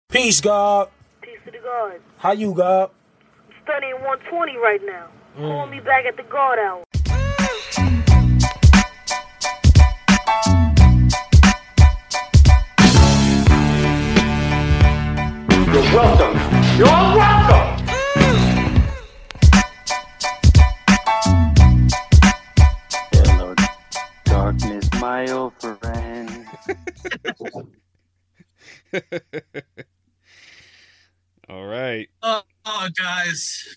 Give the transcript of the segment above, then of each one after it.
Peace, God. Peace to the God. How you, God? I'm studying 120 right now. Call me back at the God hour. You're welcome. You're all welcome. Hello, darkness, my old friend. All right. Oh, guys.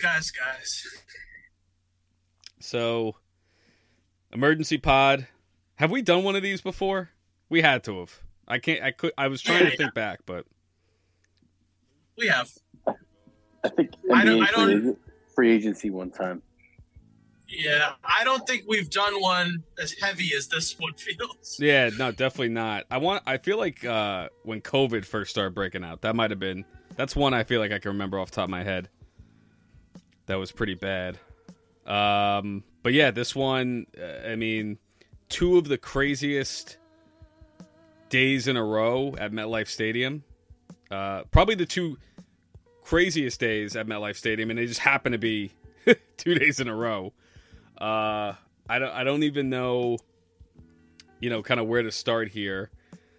So, emergency pod. Have we done one of these before? We had to have. I was trying to think back, but We have. I think I NBA don't- free agency one time. Yeah, I don't think we've done one as heavy as this one feels. yeah, no, definitely not. I feel like when COVID first started breaking out, that might have been. That's one I feel like I can remember off the top of my head. That was pretty bad. But yeah, this one, I mean, two of the craziest days in a row at MetLife Stadium. Probably the two craziest days at MetLife Stadium, and they just happen to be 2 days in a row. I don't even know, kind of where to start here.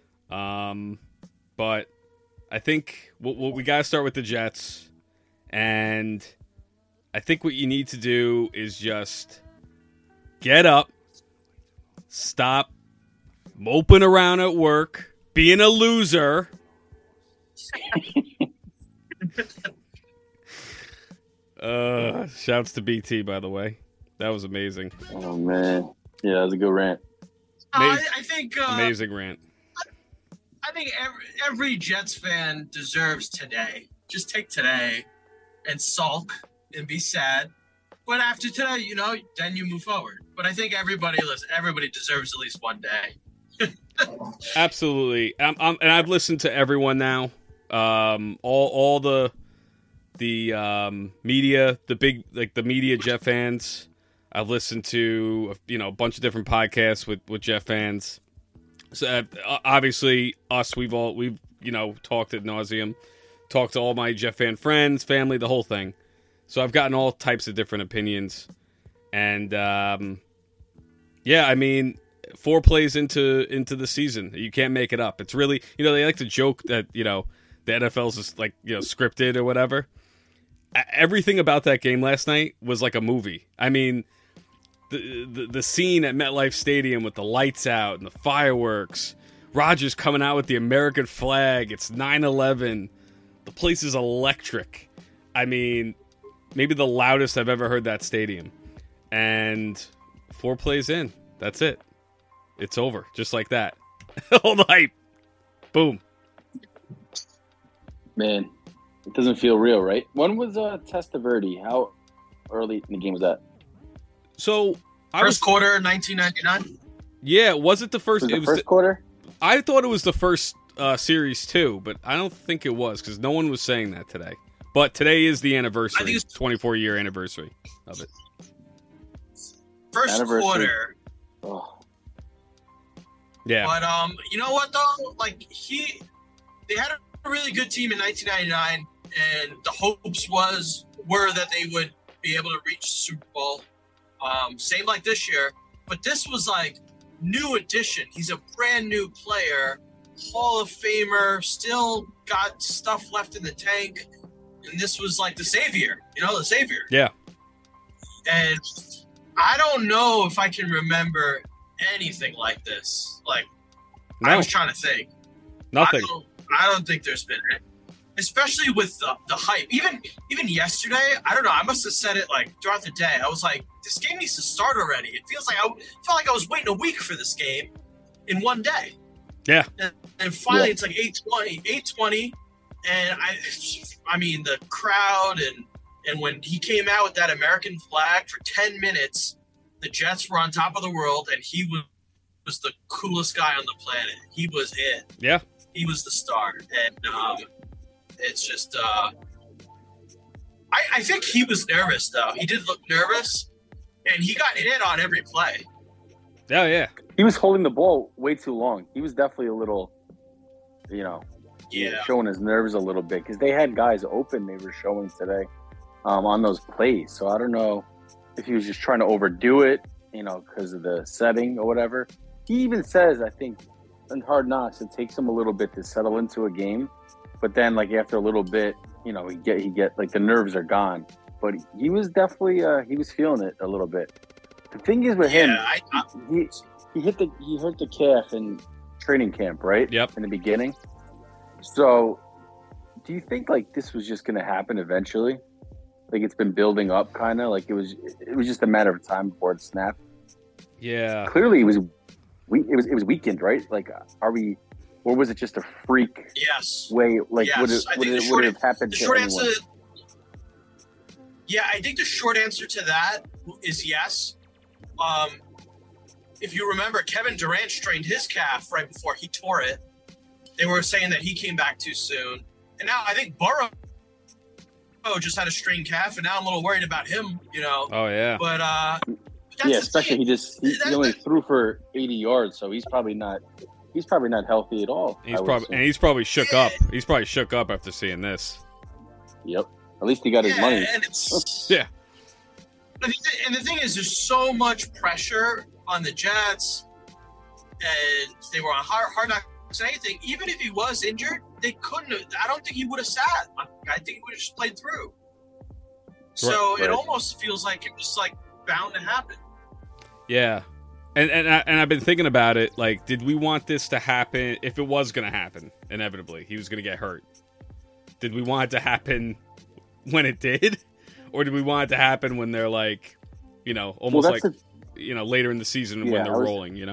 But I think we got to start with the Jets, and I think what you need to do is just get up, stop moping around at work, being a loser. Shouts to BT, by the way. That was amazing. Oh man, yeah, that was a good rant. I think Amazing rant. I think every Jets fan deserves today. Just take today and sulk and be sad. But after today, then you move forward. But I think everybody deserves at least one day. Absolutely. And I've listened to everyone now. All the media, the media Jet fans. I've listened to a bunch of different podcasts with Jet fans. So obviously us, we've talked ad nauseum, talked to all my Jet fan friends, family, the whole thing. So I've gotten all types of different opinions, and yeah, I mean, 4 plays into the season, you can't make it up. It's really, they like to joke that the NFL's just like scripted or whatever. Everything about that game last night was like a movie. I mean, the scene at MetLife Stadium with the lights out and the fireworks, Rodgers coming out with the American flag. It's 9/11. The place is electric. I mean, maybe the loudest I've ever heard that stadium. And 4 plays in, that's it. It's over, just like that. All the hype. Boom. Man, it doesn't feel real, right? When was Testaverde? How early in the game was that? So First quarter, 1999. Yeah, was it the first? Was it the first quarter? I thought it was the first series too, but I don't think it was because no one was saying that today. But today is the anniversary, I think it's 24-year anniversary of it. First Anniversary. quarter. Oh, Yeah, But you know what though? Like they had a really good team in 1999, and the hopes were that they would be able to reach the Super Bowl. Same like this year, but this was like new addition. He's a brand new player, Hall of Famer, still got stuff left in the tank, and this was like the savior. The savior. yeah. And I don't know if I can remember anything like this. Like, I No, was trying to think. nothing. I don't think there's been it. Especially with the hype. Even yesterday, I don't know. I must have said it like throughout the day. I was like, this game needs to start already. It felt like I was waiting a week for this game in one day. Yeah, And finally, Yeah. it's like 8:20, and I mean the crowd and when he came out with that American flag for 10 minutes, the Jets were on top of the world, and he was the coolest guy on the planet. He was it. yeah. He was the star, and it's just I think he was nervous though. He did look nervous, and he got hit on every play. Oh yeah. he was holding the ball way too long. He was definitely a little, Yeah. showing his nerves a little bit because they had guys open. They were showing today on those plays. So I don't know if he was just trying to overdo it, because of the setting or whatever. He even says, I think, in Hard Knocks, it takes him a little bit to settle into a game, but then like after a little bit, he get like the nerves are gone. But he was definitely he was feeling it a little bit. The thing is with him, he hurt the calf in training camp, right? Yep. In the beginning. So, do you think like this was just going to happen eventually? Like it's been building up, kind of like it was just a matter of time before it snapped. Yeah. Clearly, it was weakened, right? Like, or was it just a freak? Yes. Way, like yes. would it have happened to anyone? I think the short answer to that is yes. If you remember, Kevin Durant strained his calf right before he tore it. They were saying that he came back too soon, and now I think Burrow just had a strained calf, and now I'm a little worried about him. Oh yeah. But yeah, especially he only threw for 80 yards, so he's probably not healthy at all. He's probably shook up. He's probably shook up after seeing this. Yep. At least he got his money. And it's, yeah. And the thing is, there's so much pressure on the Jets, and they were on hard knocks and anything. Even if he was injured, they couldn't have. I don't think he would have sat. I think he would have just played through. So right. It almost feels like it was like bound to happen. Yeah. And I've been thinking about it. Like, did we want this to happen? If it was going to happen, inevitably, he was going to get hurt. Did we want it to happen when it did, or did we want it to happen when they're like, almost later in the season when they're rolling?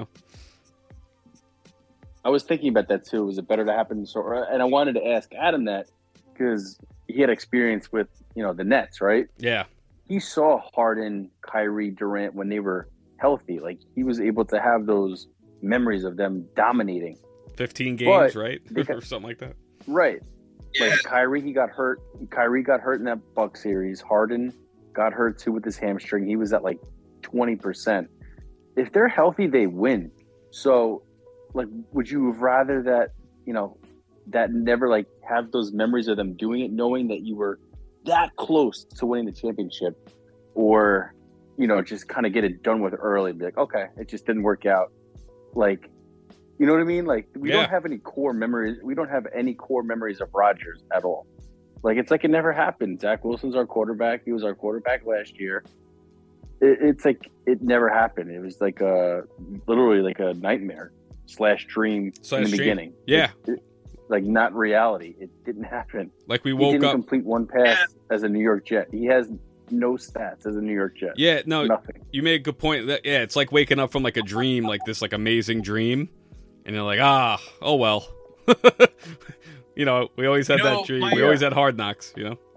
I was thinking about that too. Was it better to happen? And I wanted to ask Adam that because he had experience with the Nets, right? Yeah. He saw Harden, Kyrie, Durant when they were healthy. Like he was able to have those memories of them dominating 15 games, right? Or something like that. Right. Yeah. Like Kyrie got hurt in that Bucks series. Harden got hurt too with his hamstring. He was at like 20%. If they're healthy, they win. So like, would you have rather that, that never like have those memories of them doing it, knowing that you were that close to winning the championship, or, just kind of get it done with early and be like, okay, it just didn't work out. Like, you know what I mean? Like we don't have any core memories. We don't have any core memories of Rodgers at all. Like, it's like it never happened. Zach Wilson's our quarterback. He was our quarterback last year. It's like it never happened. It was like literally like a nightmare / dream in the beginning. Yeah. Like not reality. It didn't happen. Like we he woke didn't up. complete one pass as a New York Jet. He has no stats as a New York Jet. Yeah, no, nothing. You made a good point. It's like waking up from like a dream, like this like amazing dream, and you're like, oh well. We always had that dream. We always had Hard Knocks.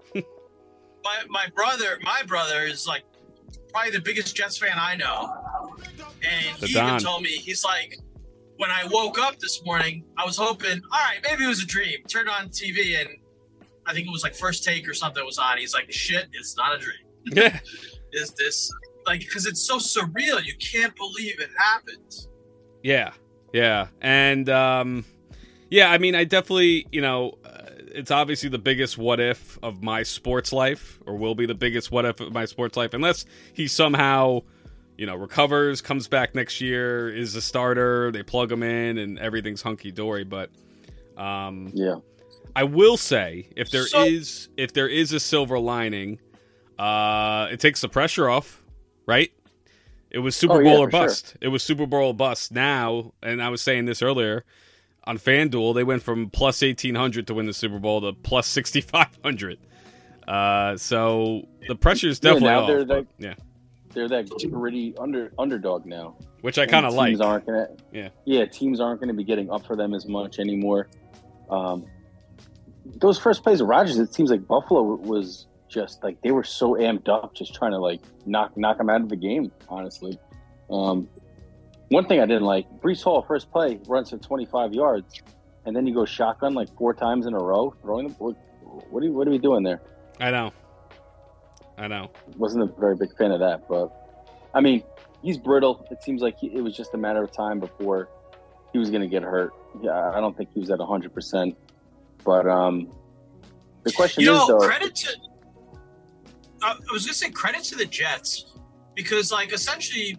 My brother is like probably the biggest Jets fan I know, and he even told me, he's like, when I woke up this morning, I was hoping, all right, maybe it was a dream. Turned on TV, and I think it was like First Take or something was on. He's like, shit, it's not a dream. Yeah. Is this like, because it's so surreal, you can't believe it happened. Yeah, and I mean, I definitely, it's obviously the biggest what if of my sports life, or will be the biggest what if of my sports life, unless he somehow, recovers, comes back next year, is a starter, they plug him in, and everything's hunky dory. But I will say, if there is a silver lining, it takes the pressure off, right? It was Super Bowl or bust. Sure. It was Super Bowl or bust. Now, and I was saying this earlier, on FanDuel, they went from plus 1,800 to win the Super Bowl to plus 6,500. So the pressure is definitely off. They're that gritty underdog now, which I kind of like. Teams aren't going to be getting up for them as much anymore. Those first plays of Rodgers, it seems like Buffalo was just like they were so amped up, just trying to like knock him out of the game. Honestly, one thing I didn't like: Breece Hall first play runs for 25 yards, and then you go shotgun like 4 times in a row, throwing them. What are we doing there? I know. Wasn't a very big fan of that, but I mean, he's brittle. It seems like it was just a matter of time before he was going to get hurt. Yeah, I don't think he was at 100%. But the question is though, credit to. I was gonna say credit to the Jets because, like, essentially,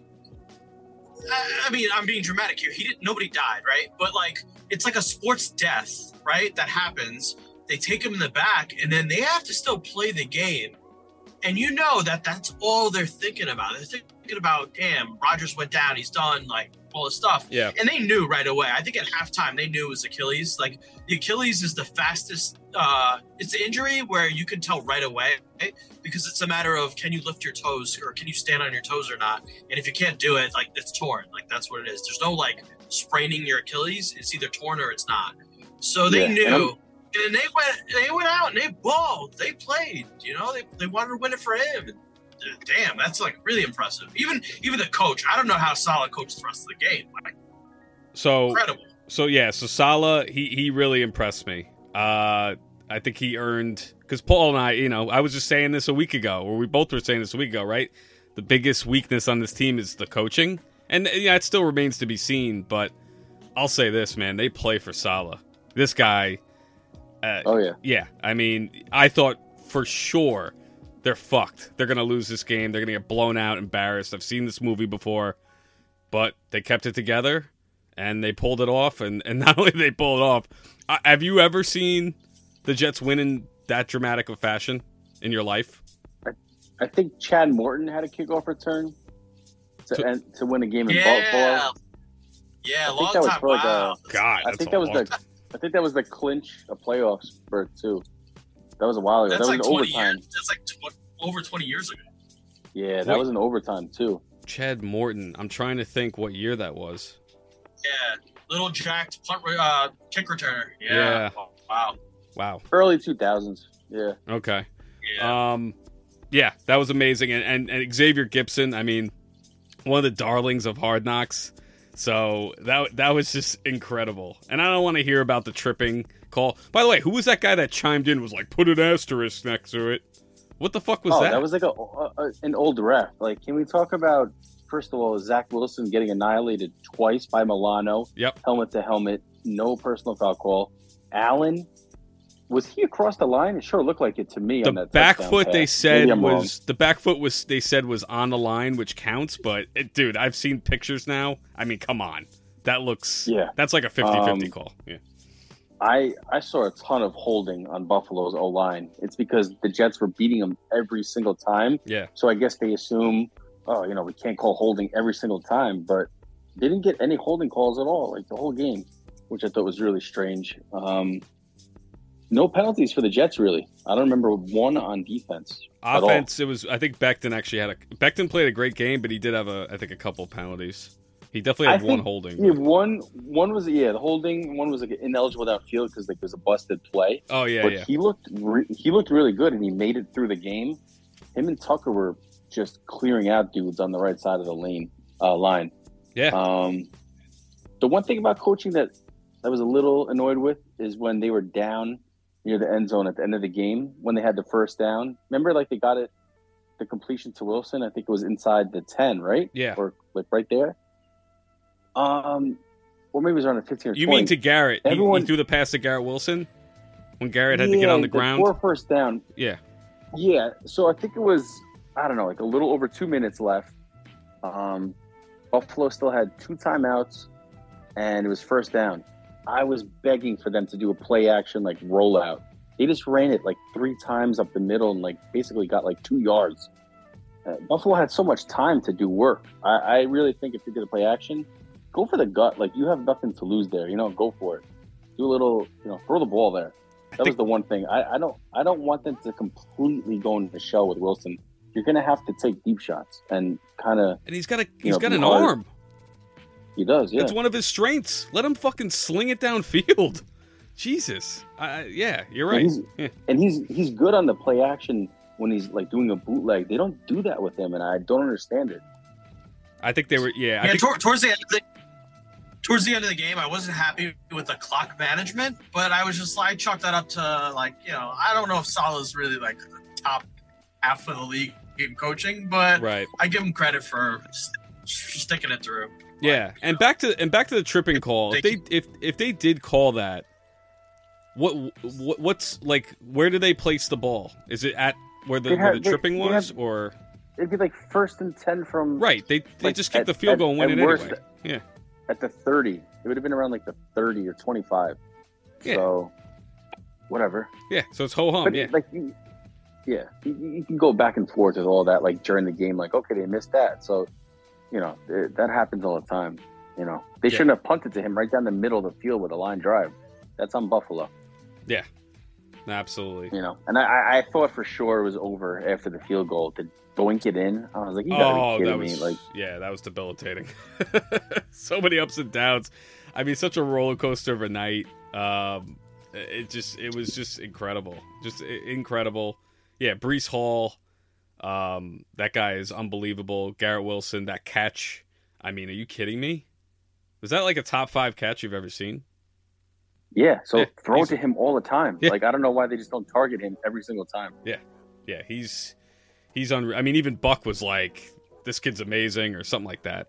I mean, I'm being dramatic here. Nobody died, right? But like, it's like a sports death, right? That happens. They take him in the back, and then they have to still play the game. And you know that's all they're thinking about. They're thinking about, damn, Rodgers went down. He's done, like, all this stuff. Yeah. And they knew right away. I think at halftime they knew it was Achilles. Like, the Achilles is the fastest. It's an injury where you can tell right away because it's a matter of can you lift your toes or can you stand on your toes or not. And if you can't do it, like, it's torn. Like, that's what it is. There's no, like, spraining your Achilles. It's either torn or it's not. So they knew. And they went out and they balled. They played. You know, they wanted to win it for him. And, damn, that's like really impressive. Even the coach. I don't know how Saleh coached the rest of the game. Like, incredible. So Saleh, he really impressed me. I think he earned because Paul and I, you know, I was just saying this a week ago, or we both were saying this a week ago, right? The biggest weakness on this team is the coaching, and yeah, it still remains to be seen. But I'll say this, man, they play for Saleh. This guy. Yeah. I mean, I thought for sure they're fucked. They're going to lose this game. They're going to get blown out, embarrassed. I've seen this movie before, but they kept it together and they pulled it off. And not only did they pull it off, have you ever seen the Jets win in that dramatic of fashion in your life? I think Chad Morton had a kickoff return to win a game in Buffalo. Yeah, long time. Wow. God, I think that was the clinch a playoff spurt too. That was a while ago. That's that like was 20 overtime. years. That's like over 20 years ago. Yeah, that was an overtime too. Chad Morton. I'm trying to think what year that was. Yeah, little jacked kick returner. Yeah. Wow. Early 2000s. Yeah. Okay. Yeah. Yeah, that was amazing. And Xavier Gipson, I mean, one of the darlings of Hard Knocks. So that was just incredible. And I don't want to hear about the tripping call. By the way, who was that guy that chimed in was like, put an asterisk next to it? What the fuck was that? That was like an old ref. Like, can we talk about, first of all, Zach Wilson getting annihilated twice by Milano? Yep. Helmet to helmet. No personal foul call. Allen, was he across the line? It sure looked like it to me. The on that back touchdown foot pass. they said Maybe I'm wrong. was the back foot was they said was on the line, which counts. But dude, I've seen pictures now. I mean, come on, that looks that's like a 50-50 call. Yeah, I saw a ton of holding on Buffalo's O-line. It's because the Jets were beating them every single time. Yeah. So I guess they assume, we can't call holding every single time, but they didn't get any holding calls at all, like the whole game, which I thought was really strange. No penalties for the Jets, really. I don't remember one on defense. Offense, it was. I think Becton actually Becton played a great game, but he did have a couple penalties. He definitely had one holding. Yeah, one was the holding. One was like ineligible without field because like it was a busted play. Oh yeah, but yeah. He looked really good, and he made it through the game. Him and Tucker were just clearing out dudes on the right side of the line. Yeah. The one thing about coaching that I was a little annoyed with is when they were down near the end zone at the end of the game when they had the first down. Remember, like they got the completion to Wilson. I think it was inside the 10, right? Yeah. Or like right there. Or maybe it was around the 15 or 20. You mean to Garrett? He threw the pass to Garrett Wilson when Garrett had to get on the ground? Before first down. Yeah. Yeah. So I think it was, I don't know, like a little over 2 minutes left. Buffalo still had 2 timeouts, and it was first down. I was begging for them to do a play action like rollout. They just ran it like 3 times up the middle and like basically got like 2 yards. Buffalo had so much time to do work. I really think if they did a play action, go for the gut. Like you have nothing to lose there. Go for it. Do a little, throw the ball there. That was the one thing. I don't want them to completely go into the shell with Wilson. You're gonna have to take deep shots and kind of. And he's got an arm. He does, yeah. It's one of his strengths. Let him fucking sling it downfield. Jesus. Yeah, you're right. And he's good on the play action when he's like doing a bootleg. They don't do that with him, and I don't understand it. I think they were, towards the end of the game, I wasn't happy with the clock management, but I was just like, chalk that up to I don't know if Saleh's really like the top half of the league in coaching, but right. I give him credit for sticking it through. Yeah, and back to the tripping call. If they did call that, What's like? Where do they place the ball? Is it at where the tripping was, or it'd be like 1st and 10 from right? They like, just kick the field goal and win it anyway. Yeah, at the 30, it would have been around like the 30 or 25. Yeah. So whatever. Yeah, so it's ho hum. But Yeah, like you can go back and forth with all that, like during the game. Like, okay, they missed that, so that happens all the time. They shouldn't have punted to him right down the middle of the field with a line drive. That's on Buffalo. Yeah, absolutely. And I thought for sure it was over after the field goal. To doink it in, I was like, you gotta be kidding me. Like, yeah, that was debilitating. So many ups and downs. I mean, such a roller coaster of a night. It was just incredible. Just incredible. Yeah, Breece Hall, that guy is unbelievable. Garrett Wilson, that catch. I mean, are you kidding me? Was that like a top 5 catch you've ever seen? Yeah, so throw it to him all the time. Yeah. Like, I don't know why they just don't target him every single time. Yeah, he's unreal. I mean, even Buck was like, "This kid's amazing" or something like that.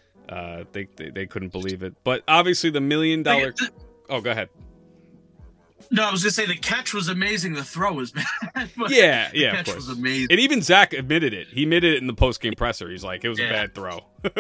They couldn't believe it. But obviously, the $1 million. Oh, go ahead. No, I was gonna say the catch was amazing. The throw was bad. Yeah, the of catch course. was amazing. And even Zach admitted it. He admitted it in the post game presser. He's like, "It was a bad throw."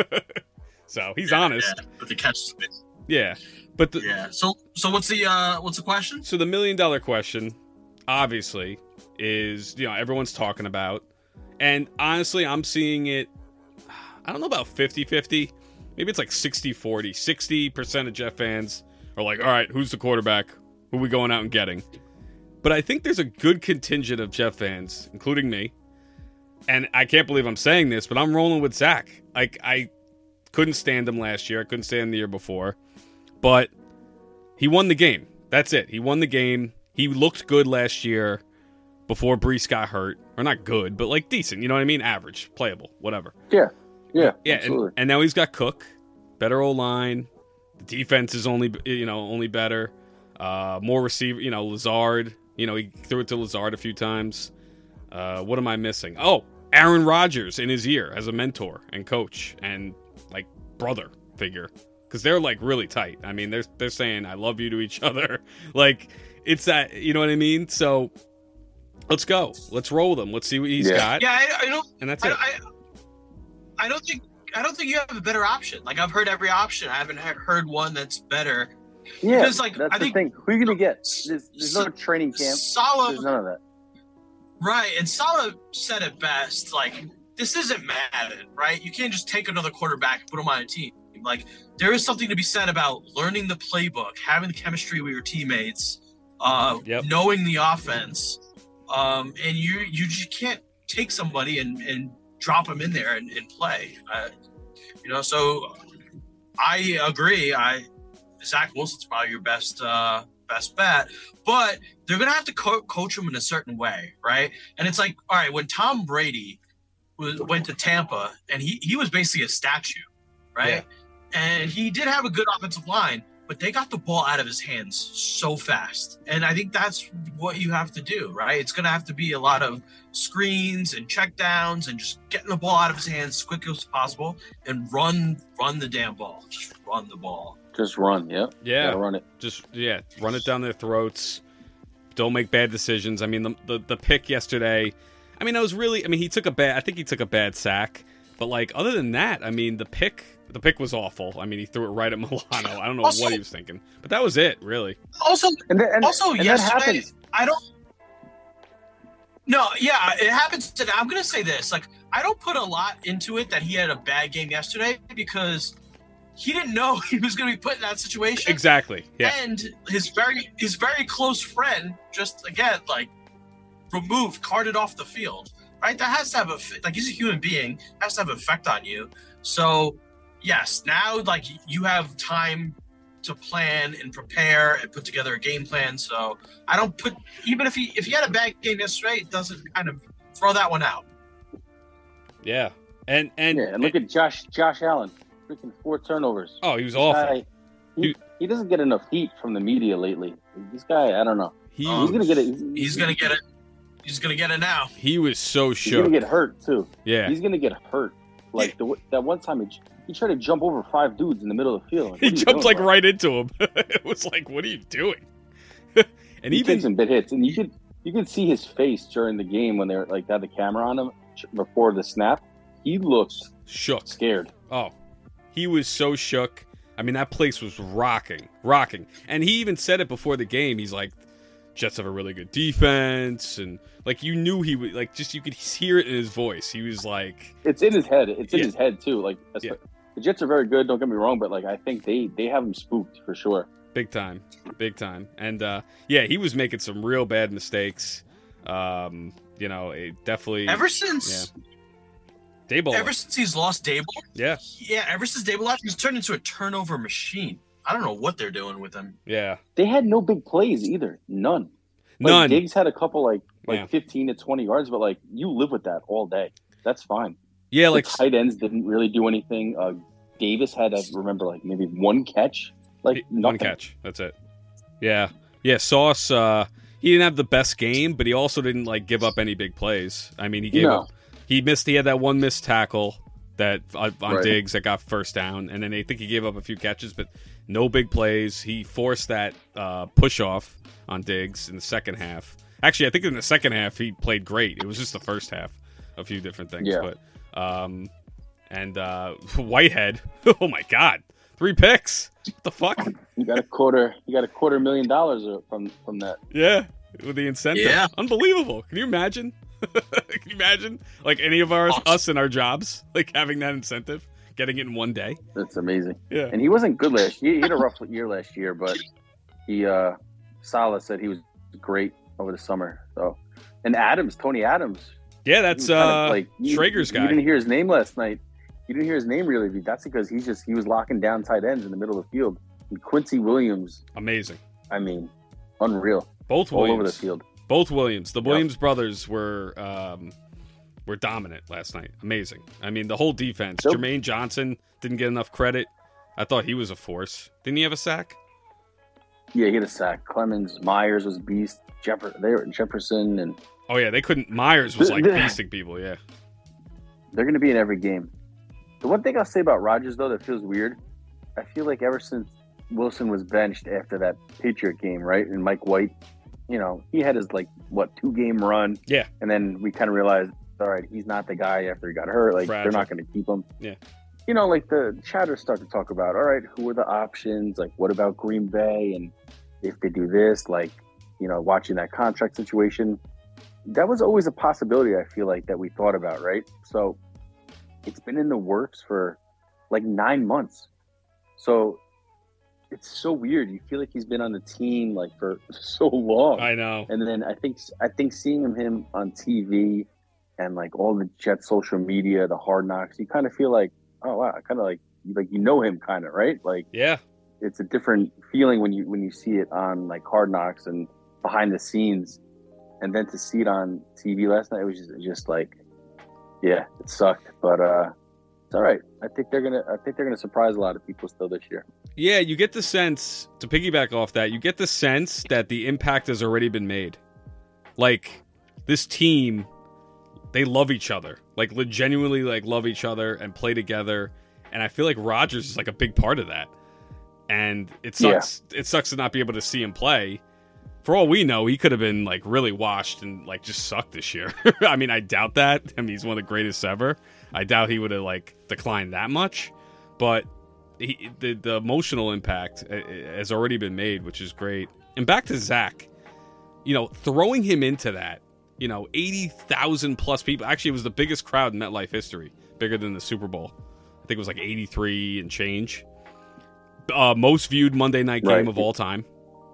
So he's honest. Yeah, but the catch was amazing. Yeah, but So what's the question? So the $1 million question, obviously, is everyone's talking about, and honestly, I'm seeing it. I don't know about 50-50. Maybe it's like 60-40. 60% of Jet fans are like, "All right, who's the quarterback? Who are we going out and getting?" But I think there's a good contingent of Jet fans, including me, and I can't believe I'm saying this, but I'm rolling with Zach. Like, I couldn't stand him last year. I couldn't stand him the year before. But he won the game. That's it. He won the game. He looked good last year before Breece got hurt. Or not good, but like decent. You know what I mean? Average. Playable. Whatever. Yeah. Absolutely. And now he's got Cook. Better O-line. The defense is only better. More receiver. Lazard. He threw it to Lazard a few times. What am I missing? Oh, Aaron Rodgers in his ear as a mentor and coach and like brother figure. Because they're like really tight. I mean, they're saying "I love you" to each other. Like, it's that, you know what I mean? So let's go. Let's roll with him. Let's see what he's got. Yeah, I don't. And that's it. I don't think you have a better option. Like, I've heard every option. I haven't heard one that's better. Yeah, because, like, that's I think the thing. Who are you gonna get? There's no training camp. Salah, there's none of that. Right, and Salah said it best. Like, this isn't Madden, right? You can't just take another quarterback and put him on a team. Like, there is something to be said about learning the playbook, having the chemistry with your teammates, knowing the offense, and you just can't take somebody and drop them in there and play. So I agree. Zach Wilson's probably your best bet, but they're gonna have to coach him in a certain way, right? And it's like, all right, when Tom Brady went to Tampa, and he was basically a statue, right? Yeah. And he did have a good offensive line, but they got the ball out of his hands so fast. And I think that's what you have to do, right? It's going to have to be a lot of screens and checkdowns and just getting the ball out of his hands as quick as possible and run the damn ball. Just run the ball. Just run, yeah. Run it. Run it down their throats. Don't make bad decisions. I mean, the pick yesterday, I mean, he took a bad sack. But, like, other than that, I mean, the pick was awful. I mean, he threw it right at Milano. I don't know what he was thinking. But that was it, really. Yesterday, I don't... No, yeah, it happens today. I'm going to say this. Like, I don't put a lot into it that he had a bad game yesterday because he didn't know he was going to be put in that situation. Exactly, yeah. And his very close friend just, again, like, carted off the field. Right, that has to have he's a human being, has to have an effect on you. So, yes, now like you have time to plan and prepare and put together a game plan. So I don't put, even if he had a bad game yesterday, it doesn't kind of throw that one out. Yeah, and look at Josh Allen, freaking 4 turnovers. Oh, he was awful. He doesn't get enough heat from the media lately. This guy, I don't know. He's gonna get it. He's gonna get it. He's going to get it now. He was so shook. He's going to get hurt, too. Yeah. He's going to get hurt. Like, that one time he tried to jump over 5 dudes in the middle of the field. Like, he jumped, right into him. It was like, what are you doing? And he even takes some big hits, and you could see his face during the game when they're like had the camera on him before the snap. He looks shook. scared. Oh, he was so shook. I mean, that place was rocking. And he even said it before the game. He's like, Jets have a really good defense, and like you knew he would like just you could hear it in his voice. He was like, it's in his head. It's in Yeah. his head too. Like Yeah. the Jets are very good. Don't get me wrong, but like I think they have him spooked for sure. big time. And yeah, he was making some real bad mistakes. It definitely Ever since he's lost Dable, ever since Dable left, he's turned into a turnover machine. I don't know what they're doing with him. Yeah. They had no big plays either. None. None. Diggs had a couple like Yeah. 15 to 20 yards, but like you live with that all day. That's fine. Yeah, The like tight ends didn't really do anything. Davis had, I remember, like maybe one catch. Like one nothing. catch. That's it. Yeah. Sauce, he didn't have the best game, but he also didn't like give up any big plays. I mean, he had that one missed tackle that on Right. Diggs that got first down, and then I think he gave up a few catches, but no big plays. He forced that push off on Diggs in the second half. Actually, I think in the second half he played great. It was just the first half, a few different things. Yeah. But Whitehead, oh my God, 3 picks. What the fuck? You got $250,000 from that. Yeah, with the incentive. Yeah. Unbelievable. Can you imagine? Can you imagine? Like any of us in our jobs, like having that incentive, getting it in one day. That's amazing. Yeah. And he wasn't good last year. He had a rough year last year, but Salah said he was great over the summer. So, and Tony Adams. Yeah, that's he was kind of like, Schrager's guy. You didn't hear his name last night. You didn't hear his name really. That's because he was locking down tight ends in the middle of the field. And Quincy Williams, Amazing. I mean, unreal. Both All Williams. over the field. Both Williams. The Williams brothers were dominant last night. Amazing. I mean, the whole defense. Yep. Jermaine Johnson didn't get enough credit. I thought he was a force. Didn't he have a sack? Yeah, he had a sack. Clemens, Myers was beast. Jefferson, and Oh yeah, they couldn't. Myers was like beasting people. Yeah. they're going to be in every game. The one thing I'll say about Rodgers, though, that feels weird, I feel like ever since Wilson was benched after that Patriot game, right, and Mike White, he had his, 2-game run. Yeah. And then we kind of realized, all right, he's not the guy after he got hurt. Like, Fragile. they're not going to keep him. Yeah. The chatters start to talk about, all right, who are the options? Like, what about Green Bay? And if they do this, watching that contract situation, that was always a possibility, I feel like, that we thought about, right? So it's been in the works for 9 months. So it's so weird. You feel like he's been on the team for so long. I know. And then I think seeing him on TV and all the Jets social media, the Hard Knocks, you kind of feel like, oh wow, kind of you know him kind of, right? Yeah. It's a different feeling when you see it on Hard Knocks and behind the scenes, and then to see it on TV last night, it was just yeah, it sucked, but it's all right. I think they're gonna surprise a lot of people still this year. Yeah, you get the sense, to piggyback off that, you get the sense that the impact has already been made. This team, they love each other. Genuinely love each other and play together. And I feel like Rodgers is a big part of that. And it sucks. Yeah. It sucks to not be able to see him play. For all we know, he could have been really washed and just sucked this year. I mean, I doubt that. I mean, he's one of the greatest ever. I doubt he would have declined that much. But the emotional impact has already been made, which is great. And back to Zach, throwing him into that, 80,000 plus people. Actually, it was the biggest crowd in MetLife history, bigger than the Super Bowl. I think it was 83 and change. Most viewed Monday night game of all time.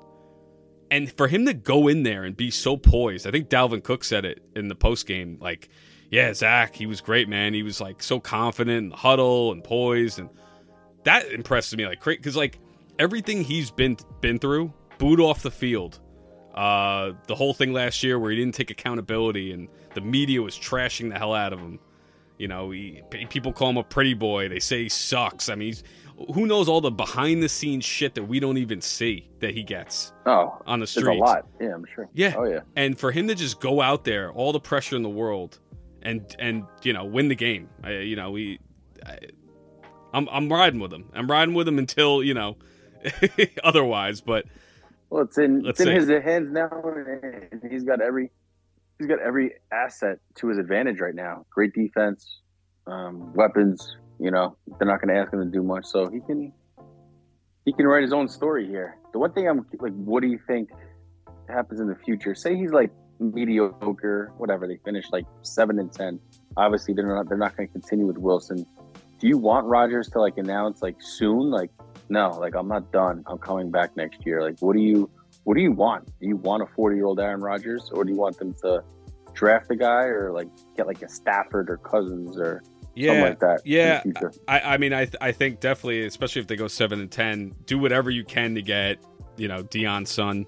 And for him to go in there and be so poised, I think Dalvin Cook said it in the post game, yeah, Zach, he was great, man. He was so confident in the huddle and poised, and that impresses me crazy because everything he's been through, booed off the field. The whole thing last year where he didn't take accountability and the media was trashing the hell out of him. People call him a pretty boy. They say he sucks. I mean, who knows all the behind-the-scenes shit that we don't even see that he gets on the streets. There's a lot. Yeah, I'm sure. Yeah. Oh, yeah. And for him to just go out there, all the pressure in the world, and win the game. I'm riding with him. I'm riding with him until, otherwise. But Well, it's in Let's his see. hands now, and he's got every asset to his advantage right now. Great defense, weapons. You know, they're not going to ask him to do much, so he can write his own story here. The one thing I'm like, what do you think happens in the future? Say he's like mediocre, whatever. They finish like 7-10. Obviously, they're not going to continue with Wilson. Do you want Rodgers to like announce like soon, like no, like I'm not done. I'm coming back next year. Like, what do you want? Do you want a 40-year-old Aaron Rodgers, or do you want them to draft a guy or like get like a Stafford or Cousins or something like that? Yeah. in the future? I mean, I think definitely, especially if they go 7-10, do whatever you can to get, you know, Deion's son,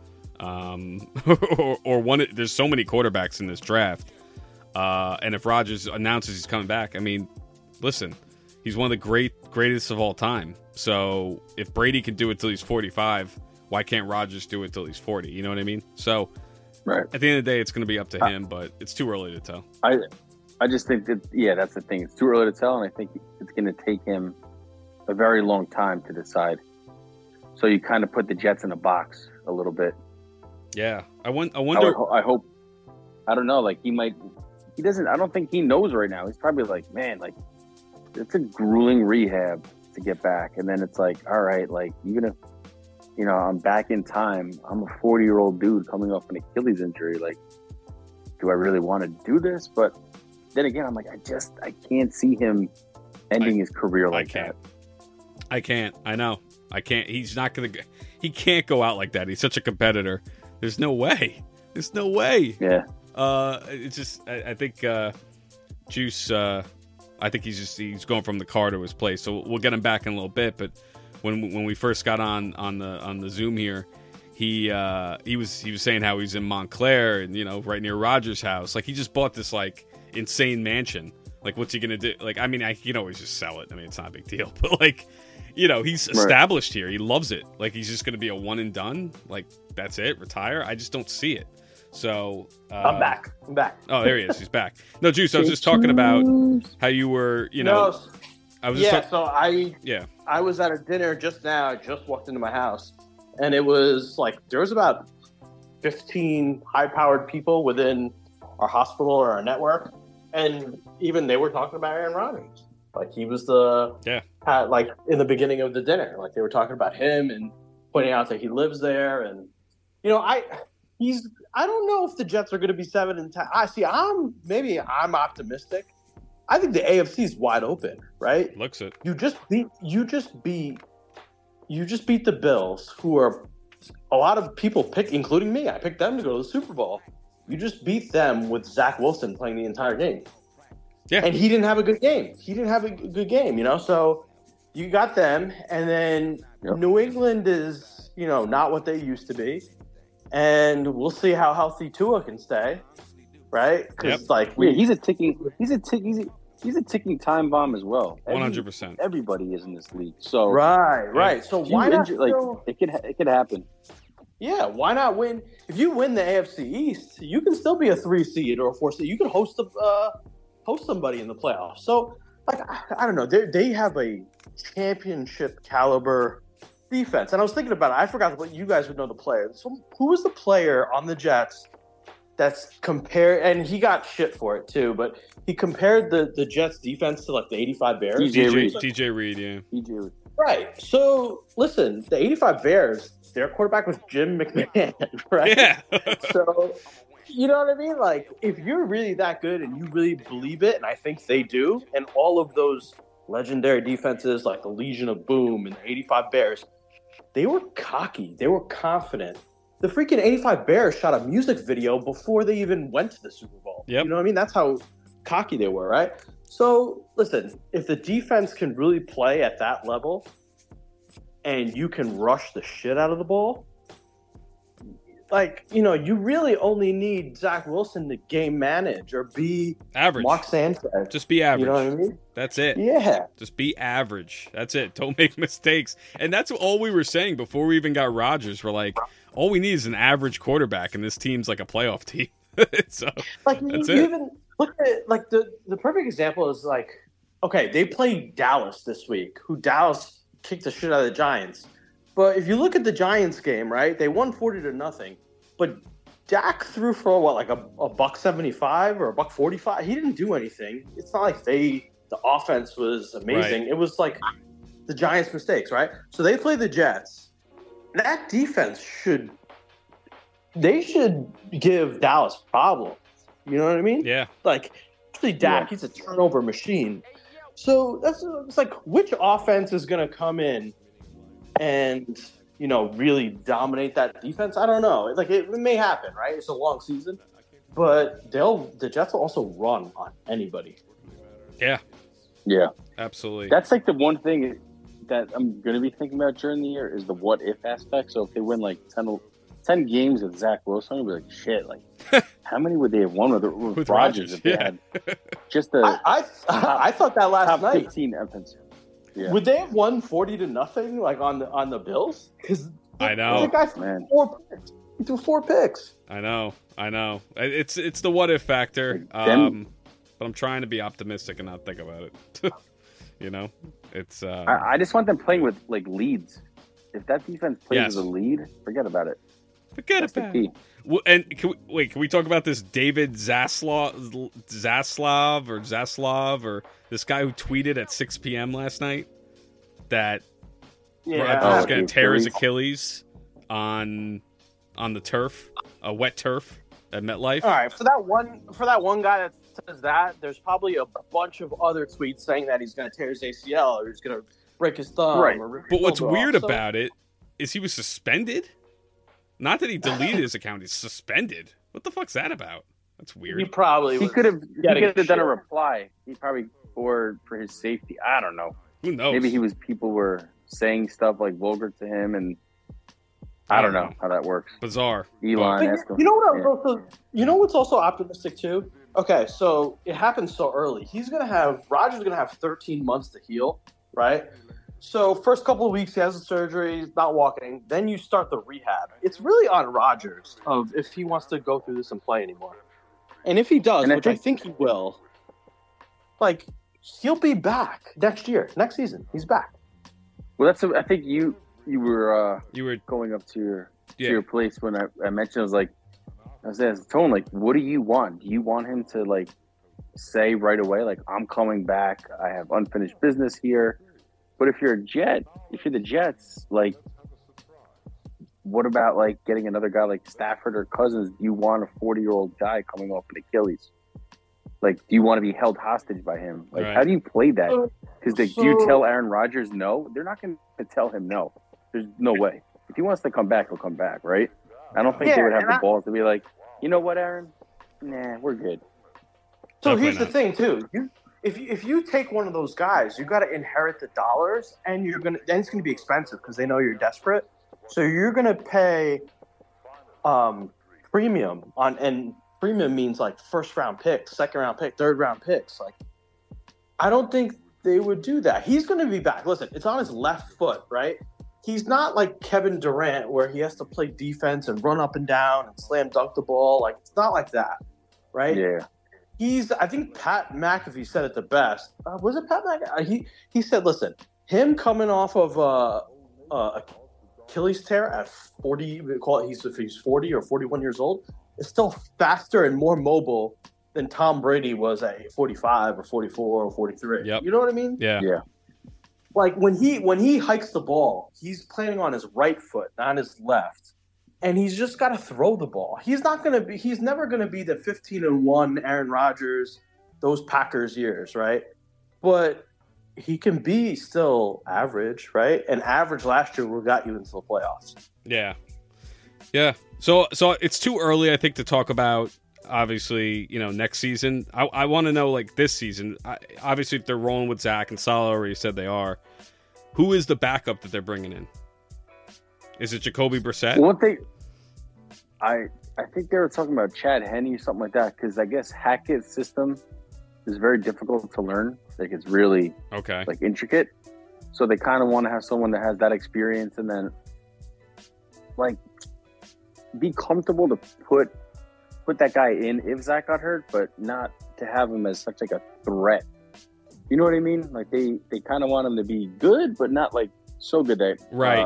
or one. There's so many quarterbacks in this draft, and if Rodgers announces he's coming back, I mean, listen, he's one of the greatest of all time. So if Brady can do it till he's 45, why can't Rodgers do it till he's 40? You know what I mean? So Right. at the end of the day, it's going to be up to him, but it's too early to tell. I just think that, yeah, that's the thing. It's too early to tell, and I think it's going to take him a very long time to decide. So you kind of put the Jets in a box a little bit. Yeah, I wonder. I hope. I don't know. Like he doesn't. I don't think he knows right now. He's probably like, man, like it's a grueling rehab to get back, and then it's like, all right, like even if I'm back in time, I'm a 40-year-old dude coming off an Achilles injury. Like, do I really want to do this? But then again, I'm like, I can't see him ending his career like that. I can't. I know. I can't. He's not going to. He can't go out like that. He's such a competitor. There's no way. There's no way. Yeah. It's just. I think Juice. I think he's going from the car to his place. So we'll get him back in a little bit. But when we first got on the Zoom here, he was saying how he's in Montclair and right near Rodgers' house. Like he just bought this like insane mansion. Like what's he gonna do? Like I mean, he can always just sell it. I mean, it's not a big deal. But like. He's established here. He loves it. Like, he's just going to be a one and done. Like, that's it. Retire. I just don't see it. So I'm back. Oh, there he is. He's back. No, Juice. I was just talking about how you were. I was just I was at a dinner just now. I just walked into my house, and it was like there was about 15 high-powered people within our hospital or our network, and even they were talking about Aaron Rodgers. Like he was like in the beginning of the dinner, like they were talking about him and pointing out that he lives there, and I don't know if the Jets are going to be 7-10. I'm optimistic. I think the AFC is wide open, right? Looks it. You just beat the Bills, who are a lot of people pick, including me. I picked them to go to the Super Bowl. You just beat them with Zach Wilson playing the entire game. Yeah. And he didn't have a good game. So you got them, and then New England is, not what they used to be. And we'll see how healthy Tua can stay, right? Because he's a ticking time bomb as well. 100%. Everybody is in this league. So right. So why not? It could happen. Yeah, why not win? If you win the AFC East, you can still be a 3 seed or a 4 seed. You can host somebody in the playoffs. So, I don't know. They have a championship caliber defense. And I was thinking about it. I forgot what you guys would know the player. So, who was the player on the Jets that's compared? And he got shit for it too. But he compared the Jets defense to like the '85 Bears. DJ Reed, yeah. DJ Reed. Right. So, listen, the '85 Bears, their quarterback was Jim McMahon, right? Yeah. So. You know what I mean? Like, if you're really that good and you really believe it, and I think they do, and all of those legendary defenses like the Legion of Boom and the '85 Bears, they were cocky. They were confident. The freaking '85 Bears shot a music video before they even went to the Super Bowl. Yep. You know what I mean? That's how cocky they were, right? So, listen, if the defense can really play at that level and you can rush the shit out of the ball, you really only need Zach Wilson to game manage or be average. Mark Sanchez. Just be average. You know what I mean? That's it. Yeah. Just be average. That's it. Don't make mistakes. And that's all we were saying before we even got Rodgers. We're like, all we need is an average quarterback, and this team's like a playoff team. So that's it. Even look at the perfect example is okay, they play Dallas this week, who Dallas kicked the shit out of the Giants. But if you look at the Giants game, right, they won 40-0. But Dak threw for what, like a $175 or a $145? He didn't do anything. It's not like the offense was amazing. Right. It was like the Giants' mistakes, right? So they play the Jets. That defense should give Dallas problems. You know what I mean? Yeah. Like, actually, Dak, he's a turnover machine. So it's like, which offense is going to come in and, you know, really dominate that defense? I don't know. Like, it may happen, right? It's a long season, but the Jets will also run on anybody. Yeah. Yeah. Absolutely. That's like the one thing that I'm going to be thinking about during the year is the what if aspect. So if they win like 10 games with Zach Wilson, I'll be like, shit, like, how many would they have won with Rodgers if they had just the I thought that last top night. 15 offense? Yeah. Would they have won 40-0 like on the Bills? Because I know. the guy threw 4 picks. He threw 4 picks. I know. It's the what if factor. But I'm trying to be optimistic and not think about it. You know, it's. I just want them playing with like leads. If that defense plays as a lead, forget about it. Forget about it. Well, and can we talk about this David Zaslav or this guy who tweeted at 6 p.m. last night that he's going to tear his Achilles on the turf, a wet turf at MetLife. All right, for that one guy that says that, there's probably a bunch of other tweets saying that he's going to tear his ACL or he's going to break his thumb. Right. Or rip his But what's elbow weird off. about it is he was suspended. Not that he deleted his account; he's suspended. What the fuck's that about? That's weird. He probably He was could have getting done a shit. reply. He probably for his safety. I don't know. Who knows? Maybe people were saying stuff like vulgar to him, and I don't know how that works. Bizarre. Elon, But ask him. you know what? You know what's also optimistic too. Okay, so it happened so early. Rodgers gonna have 13 months to heal, right? So first couple of weeks he has the surgery, he's not walking. Then you start the rehab. It's really on Rodgers of if he wants to go through this and play anymore. And if he does, And I think he will, like he'll be back next season. He's back. Well, I think you were going up to your place when I mentioned. I was telling like, what do you want? Do you want him to like say right away, like, I'm coming back, I have unfinished business here? But if you're the Jets, like, what about like getting another guy like Stafford or Cousins? Do you want a 40-year-old guy coming off an Achilles? Like, do you want to be held hostage by him? Like, Right. How do you play that? Because do you tell Aaron Rodgers no? They're not going to tell him no. There's no way. If he wants to come back, he'll come back, right? I don't think they would have the balls to be like, you know what, Aaron? Nah, we're good. So Definitely here's the not. thing too. If you take one of those guys, you got to inherit the dollars, and it's gonna be expensive because they know you're desperate. So you're gonna pay premium on, and premium means like first round picks, second round pick, third round picks. Like, I don't think they would do that. He's gonna be back. Listen, it's on his left foot, right? He's not like Kevin Durant where he has to play defense and run up and down and slam dunk the ball. Like, it's not like that, right? Yeah. I think Pat McAfee said it the best. Was it Pat McAfee? He said, listen, him coming off of Achilles tear at 40, if he's 40 or 41 years old, is still faster and more mobile than Tom Brady was at 45 or 44 or 43. Yep. You know what I mean? Yeah. Yeah. Like when he hikes the ball, he's planning on his right foot, not his left. And he's just got to throw the ball. He's never going to be the 15-1 Aaron Rodgers, those Packers years, right? But he can be still average, right? And average last year got you into the playoffs. Yeah. Yeah. So it's too early, I think, to talk about, obviously, next season. I want to know, like, this season. Obviously, if they're rolling with Zach and Salah already said they are, who is the backup that they're bringing in? Is it Jacoby Brissett? Well, I think they were talking about Chad Henne or something like that, because I guess Hackett's system is very difficult to learn. Like, it's really like intricate. So they kind of want to have someone that has that experience and then like be comfortable to put that guy in if Zach got hurt, but not to have him as such like a threat. You know what I mean? Like they kind of want him to be good, but not like so good that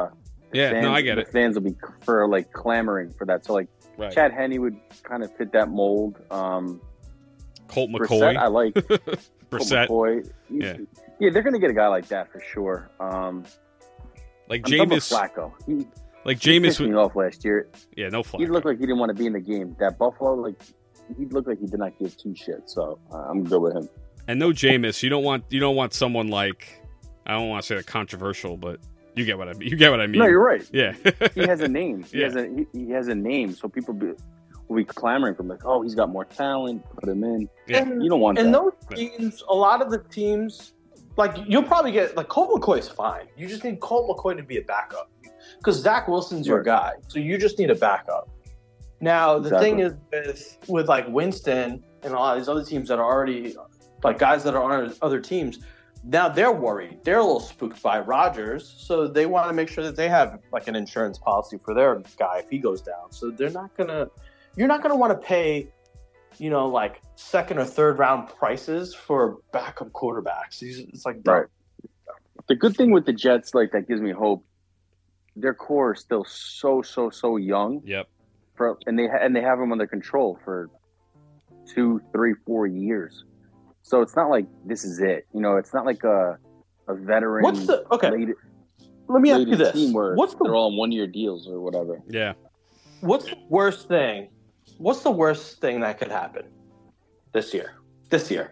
Yeah, no, I get the it. fans will be clamoring for that. So like Right. Chad Henne would kind of fit that mold. Colt Brissett, I McCoy. like. Colt Brissett. McCoy. Yeah, they're gonna get a guy like that for sure. Like I'm talking about Jameis. Flacco. He Jameis pissed would. me off last year. Yeah, no Flacco. He looked like he didn't want to be in the game. That Buffalo, like he looked like he did not give two shits. So I'm good with him. And no Jameis. You don't want someone like, I don't want to say that controversial, but you get what I mean. You get what I mean. No, you're right. Yeah. He has a name. He Yeah. has a name. So people will be clamoring for him, like, oh, he's got more talent. Put him in. Yeah. You don't want And that. those teams, a lot of the teams, like you'll probably get like Colt McCoy is fine. You just need Colt McCoy to be a backup because Zach Wilson's your Right. guy. So you just need a backup. Now the Exactly. thing is with like Winston and a lot of these other teams that are already like guys that are on other teams. Now they're worried. They're a little spooked by Rodgers, so they want to make sure that they have like an insurance policy for their guy if he goes down. So they're not gonna. You're not gonna want to pay, like second or third round prices for backup quarterbacks. It's like Right. The good thing with the Jets, like that gives me hope. Their core is still so young, Yep. and they have them under control for 2, 3, 4 years. So it's not like this is it. It's not like a veteran. What's the okay? late- Let me ask late you this: team where What's they're the all on 1 year deals or whatever. Yeah. worst thing? What's the worst thing that could happen this year? This year,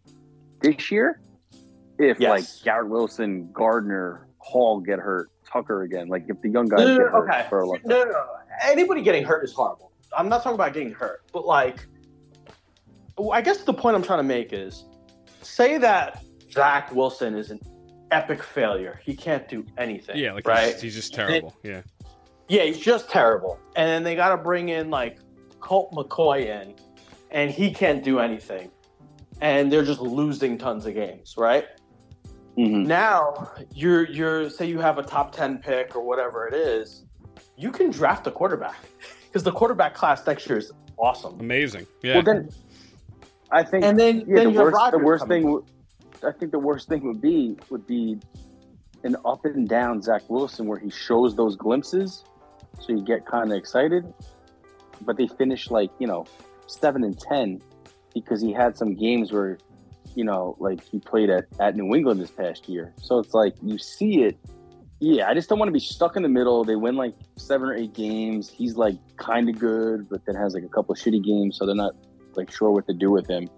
if Yes. like Garrett Wilson, Gardner, Hall get hurt, Tucker again, like if the young guys No, get hurt okay. for a long No. Anybody getting hurt is horrible. I'm not talking about getting hurt, but like, I guess the point I'm trying to make is, say that Zach Wilson is an epic failure. He can't do anything. Yeah, like right. he's just terrible. Yeah. Yeah, he's just terrible. And then they got to bring in like Colt McCoy in, and he can't do anything. And they're just losing tons of games, right? Mhm. Now you're say you have a top 10 pick or whatever it is, you can draft a quarterback because the quarterback class next year is awesome. Amazing. Yeah. Well, then I think, And then yeah, you have Rodgers the worst coming. thing. I think the worst thing would be an up and down Zach Wilson where he shows those glimpses, so you get kind of excited, but they finish like 7-10 because he had some games where like he played at New England this past year. So it's like you see it. Yeah, I just don't want to be stuck in the middle. They win like 7 or 8 games. He's like kind of good, but then has like a couple of shitty games, so they're not like sure what to do with him.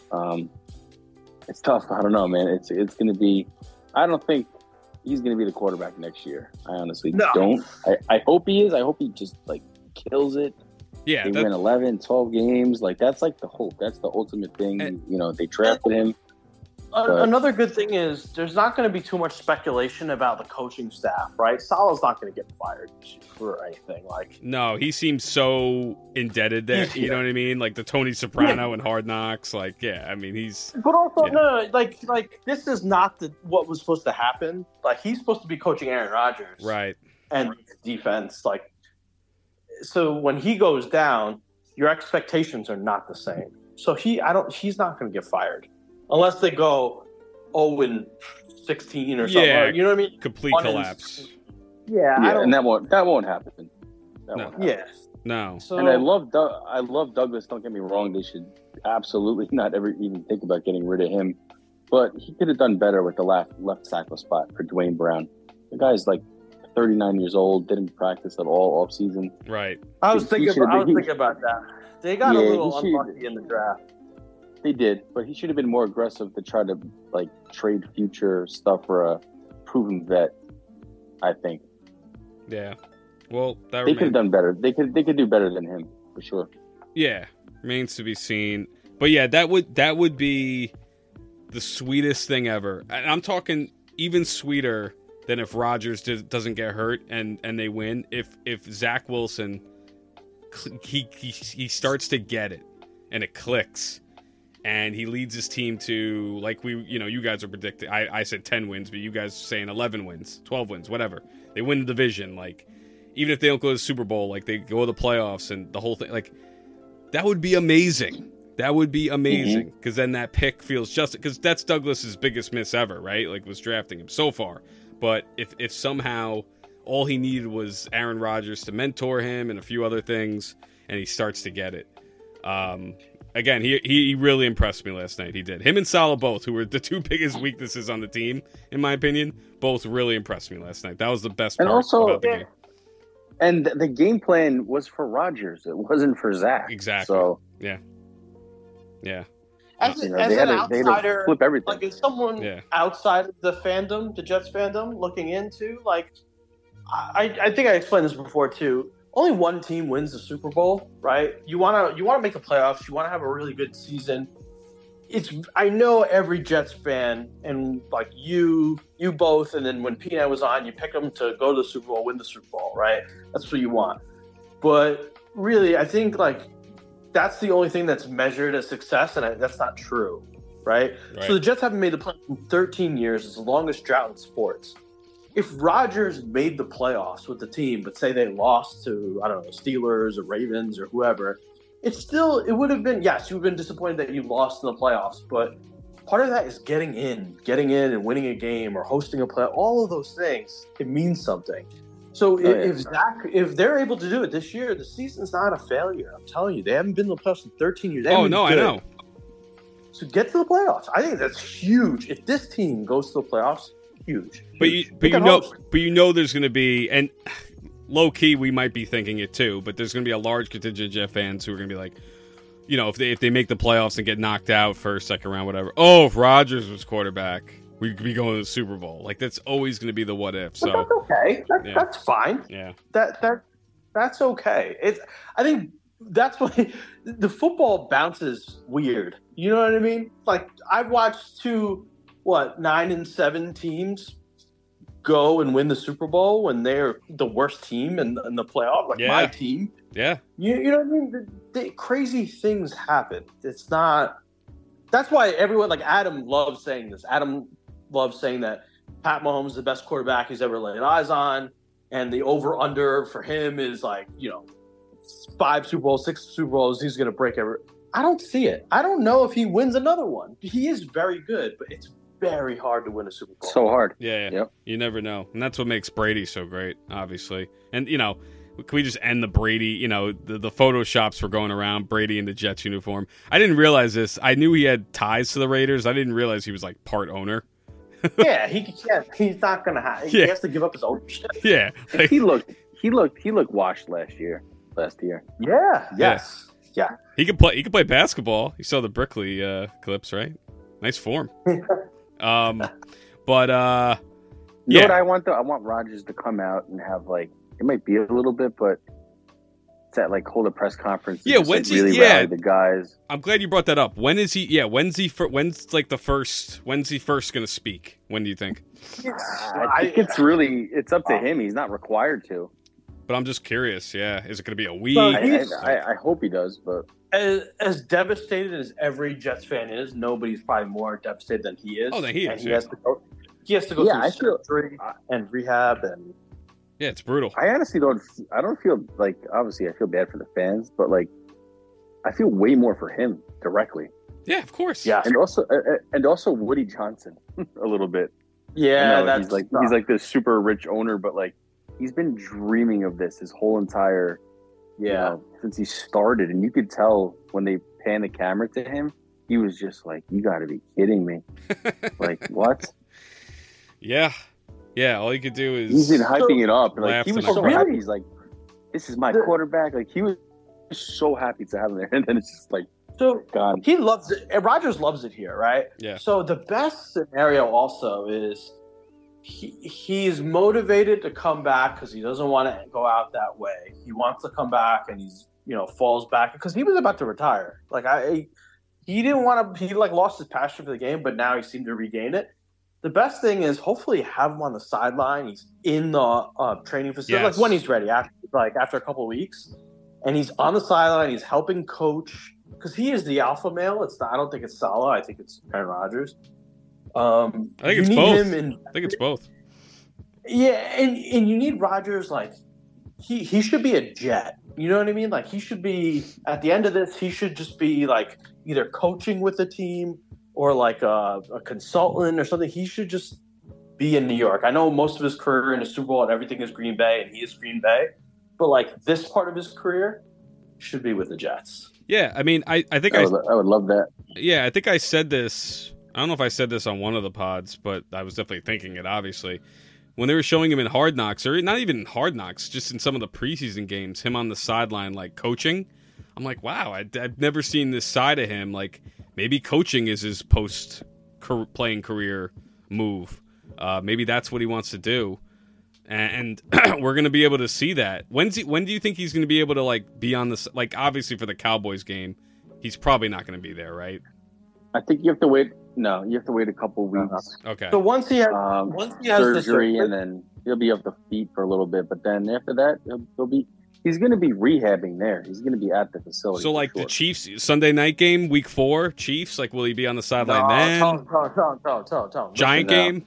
It's tough. I don't know, man. It's going to be. I don't think he's going to be the quarterback next year. I honestly don't. I hope he is. I hope he just like kills it. Yeah. They win 11, 12 games. Like that's like the hope. That's the ultimate thing. And- They drafted him. But- Another good thing is there's not going to be too much speculation about the coaching staff, right? Salah's not going to get fired for anything. Like, No, he seems so indebted there. He's You know here. what I mean? Like the Tony Soprano and Hard Knocks. Like, yeah, I mean, he's but also Yeah. no, like this is not what was supposed to happen. Like he's supposed to be coaching Aaron Rodgers, right. and defense. Like, so when he goes down, your expectations are not the same. So he's not going to get fired unless they go 0-16 or something. Yeah. Or, you know what I mean? Complete One and- collapse. Yeah, I Yeah, don't. and that won't happen. That No. won't happen. Yeah. No. So And I love Douglas. Don't get me wrong; they should absolutely not ever even think about getting rid of him. But he could have done better with the left tackle spot for Dwayne Brown. The guy's like 39 years old, didn't practice at all off season. Right. I was he thinking should've been- thinking about that. They got a Yeah, little he should- unlucky in the draft. They did, but he should have been more aggressive to try to like trade future stuff for a proven vet. I think Yeah. Well, that they could have remains. done better. They could do better than him for sure. Yeah, remains to be seen. But yeah, that would be the sweetest thing ever. And I'm talking even sweeter than if Rodgers doesn't get hurt and they win. If Zach Wilson he starts to get it and it clicks and he leads his team to, like you guys are predicting. I said 10 wins, but you guys are saying 11 wins, 12 wins, whatever. They win the division, like. Even if they don't go to the Super Bowl, like they go to the playoffs and the whole thing, like that would be amazing. That would be amazing because then that pick feels just because that's Douglas's biggest miss ever, right? Like was drafting him so far. But if somehow all he needed was Aaron Rodgers to mentor him and a few other things, and he starts to get it. Again, he really impressed me last night. He did. Him and Salah both, who were the two biggest weaknesses on the team, in my opinion, both really impressed me last night. That was the best part about the game. And the game plan was for Rodgers. It wasn't for Zach. Exactly. So yeah. As they an had to outsider, flip everything. like as someone outside of the fandom, the Jets fandom, looking into, like, I think I explained this before too. Only one team wins the Super Bowl, right? You want to make the playoffs. You want to have a really good season. I know every Jets fan, and like you both, and then when Peanut was on, you pick them to go to the Super Bowl, win the Super Bowl, right? That's what you want. But really, I think like that's the only thing that's measured as success, and that's not true, right? So the Jets haven't made the playoffs in 13 years. It's the longest drought in sports. If Rodgers made the playoffs with the team, but say they lost to, I don't know, Steelers or Ravens or whoever, it would have been, yes, you would have been disappointed that you lost in the playoffs, but part of that is getting in and winning a game or hosting a play. All of those things, it means something. So if they're able to do it this year, the season's not a failure. I'm telling you, they haven't been in the playoffs in 13 years. I know. So get to the playoffs. I think that's huge. If this team goes to the playoffs, huge. But you know there's going to be, and low key we might be thinking it too, but there's going to be a large contingent of Jet fans who are going to be like, you know, if they make the playoffs and get knocked out first, second round, whatever. Oh, if Rodgers was quarterback, we'd be going to the Super Bowl. Like that's always going to be the what if. So but that's okay. That's fine. Yeah. That's okay. I think that's why the football bounces weird. You know what I mean? Like I've watched 9-7 teams go and win the Super Bowl when they're the worst team in the playoff, like my team. Yeah. You know what I mean? The crazy things happen. It's not. That's why everyone, like Adam loves saying this. Adam loves saying that Pat Mahomes is the best quarterback he's ever laid eyes on, and the over/under for him is like 5 Super Bowls, 6 Super Bowls. He's going to break every. I don't see it. I don't know if he wins another one. He is very good, but it's very hard to win a Super Bowl. So hard. Yeah. Yep. You never know. And that's what makes Brady so great, obviously. And, can we just end the Brady, the Photoshops were going around, Brady in the Jets uniform. I didn't realize this. I knew he had ties to the Raiders. I didn't realize he was, like, part owner. Yeah, he's not going to have. He has to give up his ownership. Yeah. Like, he looked washed last year. Yeah. Yes. Yeah. He could play basketball. You saw the Brickley clips, right? Nice form. What I want though? I want Rodgers to come out and have it might be a little bit, but to hold a press conference. Yeah, when's rally the guys. I'm glad you brought that up. When is he? Yeah, when's he going to speak? When do you think? I think it's up to him. He's not required to. But I'm just curious. Yeah, is it going to be a week? I hope he does, but. As devastated as every Jets fan is, nobody's probably more devastated than he is. Oh, then he is. He has to go through surgery and rehab, and it's brutal. I honestly don't. I don't feel obviously I feel bad for the fans, but I feel way more for him directly. Yeah, of course. Yeah, and also Woody Johnson a little bit. Yeah, he's this super rich owner, but he's been dreaming of this his whole entire. Since he started, and you could tell when they pan the camera to him, he was just like, "You got to be kidding me!" What? Yeah. All you could do is he's been hyping it up. He was so happy. He's like, "This is my quarterback." He was so happy to have him there, and then it's just gone. He loves it. And Rodgers loves it here, right? Yeah. So the best scenario also is. He's motivated to come back because he doesn't want to go out that way. He wants to come back, and he's falls back because he was about to retire. He didn't want to. He lost his passion for the game, but now he seemed to regain it. The best thing is hopefully have him on the sideline. He's in the training facility, when he's ready after a couple of weeks, and he's on the sideline. He's helping coach because he is the alpha male. I don't think it's Salah. I think it's Aaron Rodgers. I think it's both. Yeah, and you need Rodgers. He should be a Jet. You know what I mean? He should be at the end of this. He should just be either coaching with the team or a consultant or something. He should just be in New York. I know most of his career in the Super Bowl and everything is Green Bay, and he is Green Bay. But like this part of his career should be with the Jets. Yeah, I mean, I think I would love that. Yeah, I think I said this. I don't know if I said this on one of the pods, but I was definitely thinking it, obviously. When they were showing him in Hard Knocks, or not even in Hard Knocks, just in some of the preseason games, him on the sideline, like, coaching, I'm like, wow, I've never seen this side of him. Like, maybe coaching is his post-playing career move. Maybe that's what he wants to do. And we're going to be able to see that. When do you think he's going to be able to, like, be on the... Like, obviously for the Cowboys game, he's probably not going to be there, right? I think you have to wait. No, you have to wait a couple weeks. Okay. So once he has surgery, and then he'll be off the feet for a little bit. But then after that, he's going to be rehabbing there. He's going to be at the facility. So, like, the Chiefs Sunday night game, Week 4, Chiefs. Like, will he be on the sideline then? Tone. Giant game.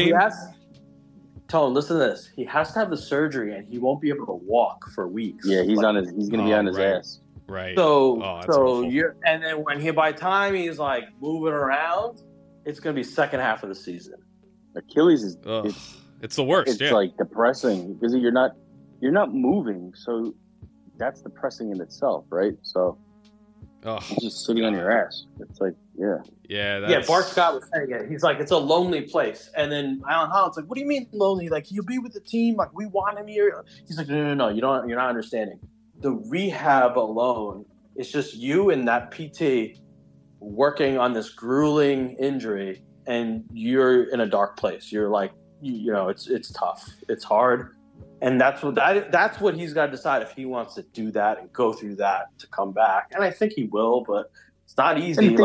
Tone, listen to this. He has to have the surgery, and he won't be able to walk for weeks. Yeah, he's going to be on his ass. Right. So and then by the time he's like moving around, it's going to be second half of the season. Achilles is it's the worst. It's like depressing because you're not moving, so that's depressing in itself, right? So you're just sitting on your ass. It's like Bart Scott was saying it. He's like, it's a lonely place. And then Alan Holland's like, what do you mean lonely? Like, he'll be with the team. Like, we want him here. He's like, no, you're not understanding. The rehab alone is just you and that PT working on this grueling injury, and you're in a dark place. You're like, it's tough. It's hard. And that's what he's got to decide if he wants to do that and go through that to come back. And I think he will, but it's not easy. And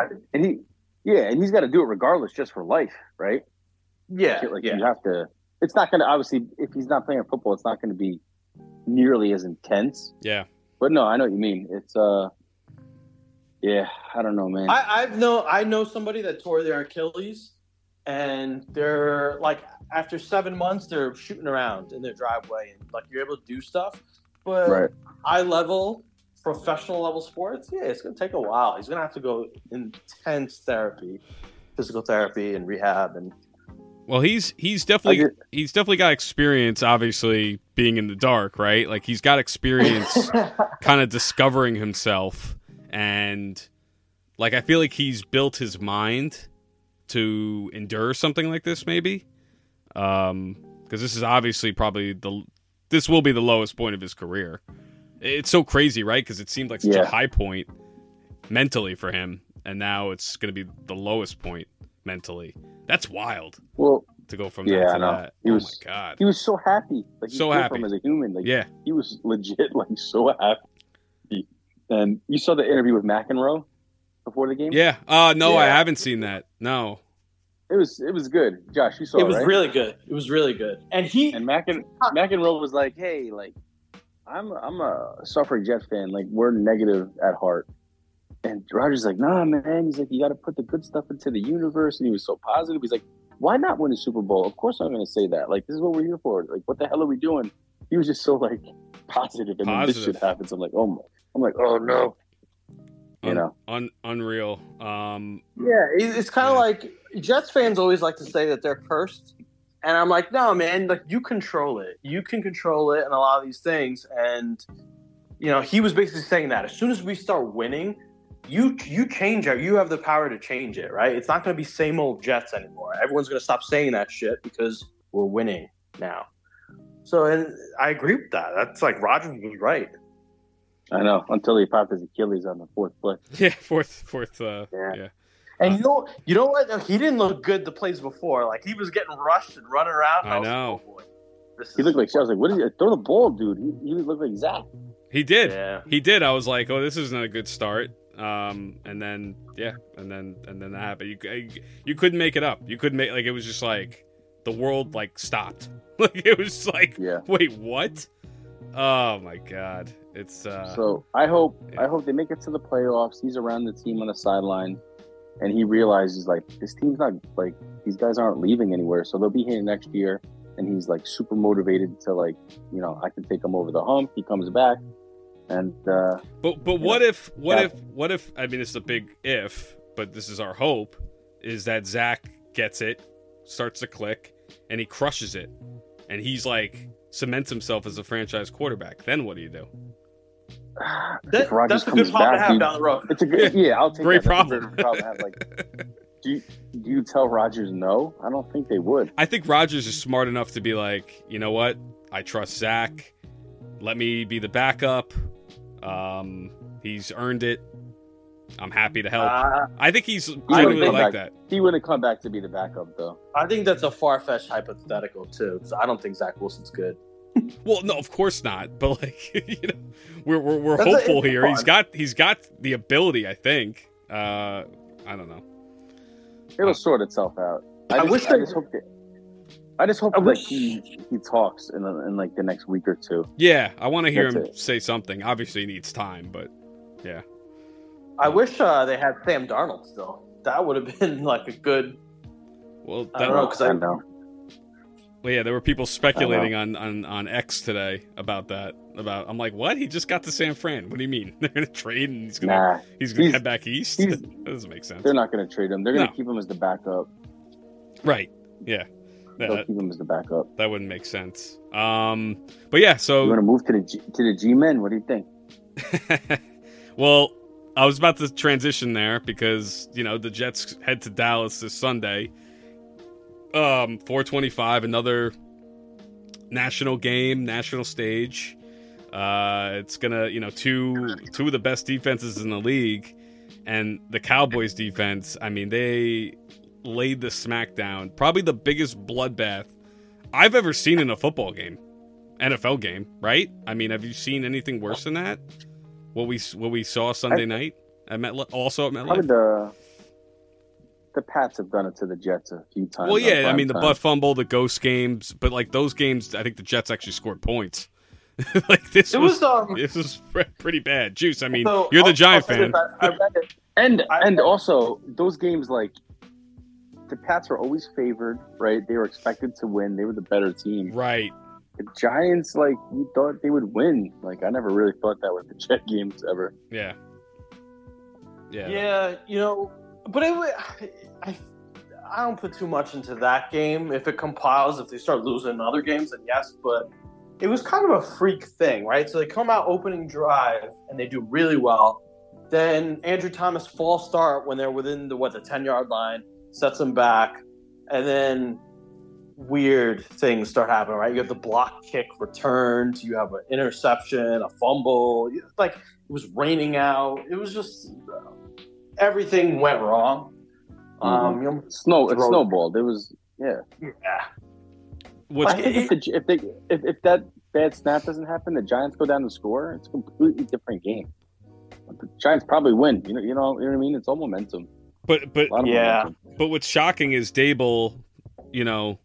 he's got to do it regardless, just for life, right? Yeah. You have to. It's not going to, obviously, if he's not playing football, it's not going to be nearly as intense. Yeah. But no, I know what you mean. It's I don't know, man. I know somebody that tore their Achilles, and they're like, after 7 months, they're shooting around in their driveway, and like you're able to do stuff. But high level, professional level sports, it's gonna take a while. He's gonna have to go intense therapy, physical therapy, and rehab. And well, he's definitely got experience, obviously, being in the dark, right? Like, he's got experience kind of discovering himself, and like, I feel like he's built his mind to endure something like this, maybe. Because this is obviously this will be the lowest point of his career. It's so crazy, right? Because it seemed like such a high point mentally for him, and now it's going to be the lowest point mentally. That's wild. Well, to go from that to that. My God. He was so happy. Like, so happy from as a human. Like, yeah. He was legit, like, so happy. And you saw the interview with McEnroe before the game? Yeah. No, I haven't seen that. No. It was good. Josh, you saw it, right? Really good. It was really good. And McEnroe was like, hey, like, I'm a suffering Jets fan. Like, we're negative at heart. And Roger's like, nah, man. He's like, you got to put the good stuff into the universe. And he was so positive. He's like, why not win a Super Bowl? Of course I'm going to say that. Like, this is what we're here for. Like, what the hell are we doing? He was just so, like, positive. And then this shit happens. I'm like, oh no. You know, unreal. It's kind of like Jets fans always like to say that they're cursed, and I'm like, no, man, like, you control it. You can control it, and a lot of these things. And he was basically saying that as soon as we start winning, you change it. You have the power to change it, right? It's not going to be same old Jets anymore. Everyone's going to stop saying that shit because we're winning now. So, and I agree with that. That's like, Rodgers was right. I know, until he popped his Achilles on the fourth play. Yeah, fourth. Yeah. And you know what? He didn't look good the plays before. Like, he was getting rushed and running around. I know. Like, oh boy, he looked like, I was like, what is it? Throw the ball, dude. He looked like Zach. He did. Yeah. He did. I was like, oh, this isn't a good start. And then that happened. You couldn't make it up. You couldn't make, like, it was just like the world, like, stopped. Like, it was like, wait, what? Oh my God. It's so I hope they make it to the playoffs. He's around the team on the sideline, and he realizes, like, this team's not, like, these guys aren't leaving anywhere, so they'll be here next year. And he's, like, super motivated to, like, I can take him over the hump. He comes back, and but what if I mean, it's a big if, but this is our hope, is that Zach gets it starts to click, and he crushes it, and he's like cements himself as a franchise quarterback. Then what do you do? If Rodgers That's a good comes problem to back, have down the road. it's a good, I'll take Great that. That's a problem. great problem to have. Like, do you tell Rodgers no? I don't think they would. I think Rodgers is smart enough to be like, you know what? I trust Zach. Let me be the backup. He's earned it. I'm happy to help. I think he's genuinely like that. He wouldn't come back to be the backup, though. I think that's a far-fetched hypothetical too, because I don't think Zach Wilson's good. Well, no, of course not. But like, you know, we're That's hopeful it's here. fun. He's got the ability. I think. I don't know. It'll sort itself out. I just hope I that wish- he talks in like the next week or two. Yeah, I want to hear That's him it. say something. Obviously, he needs time, but yeah. I wish they had Sam Darnold still. That would have been like a good. Well, I don't know, because I I know. well, yeah, there were people speculating on X today about that. I'm like, what? He just got to San Fran. What do you mean? They're gonna trade and he's gonna He's- head back east? he's- That doesn't make sense. They're not going to trade him. They're going to No. keep him as the backup. Right? Yeah. They'll keep him as the backup. That wouldn't make sense. But yeah, You so want to move to the G-men? What do you think? well, I was about to transition there because, you know, the Jets head to Dallas this Sunday. 4:25, another national game, national stage. It's gonna, you know, two of the best defenses in the league, and the Cowboys defense. I mean, they laid the smackdown. Probably the biggest bloodbath I've ever seen in a football game, NFL game. Right? I mean, have you seen anything worse than that? What we saw Sunday night at MetLife, also at Probably MetLife. the Pats have done it to the Jets a few times. Well, yeah, I on mean the prime butt fumble, the ghost games, but like those games, I think the Jets actually scored points. Like this It was was this was pretty bad. Juice, I mean, so you're the I'll Giant say fan. this, I read it. And also those games, like the Pats were always favored, right? They were expected to win. They were the better team. Right. The Giants, like you thought they would win. Like I never really thought that with the Jet games ever. Yeah. Yeah. Yeah, you know, but I don't put too much into that game. If it compiles, if they start losing other games, then yes. But it was kind of a freak thing, right? So they come out opening drive and they do really well. Then Andrew Thomas false start when they're within the 10-yard line, sets them back, and then weird things start happening, right? You have the block kick returned, you have an interception, a fumble. Like it was raining out. It was just everything went wrong. You know, It throw- snowballed. It was yeah. What's I think if that bad snap doesn't happen, the Giants go down to score. It's a completely different game. The Giants probably win. You know what I mean? It's all momentum. but A lot of Yeah. momentum. but what's shocking is Dable, you know,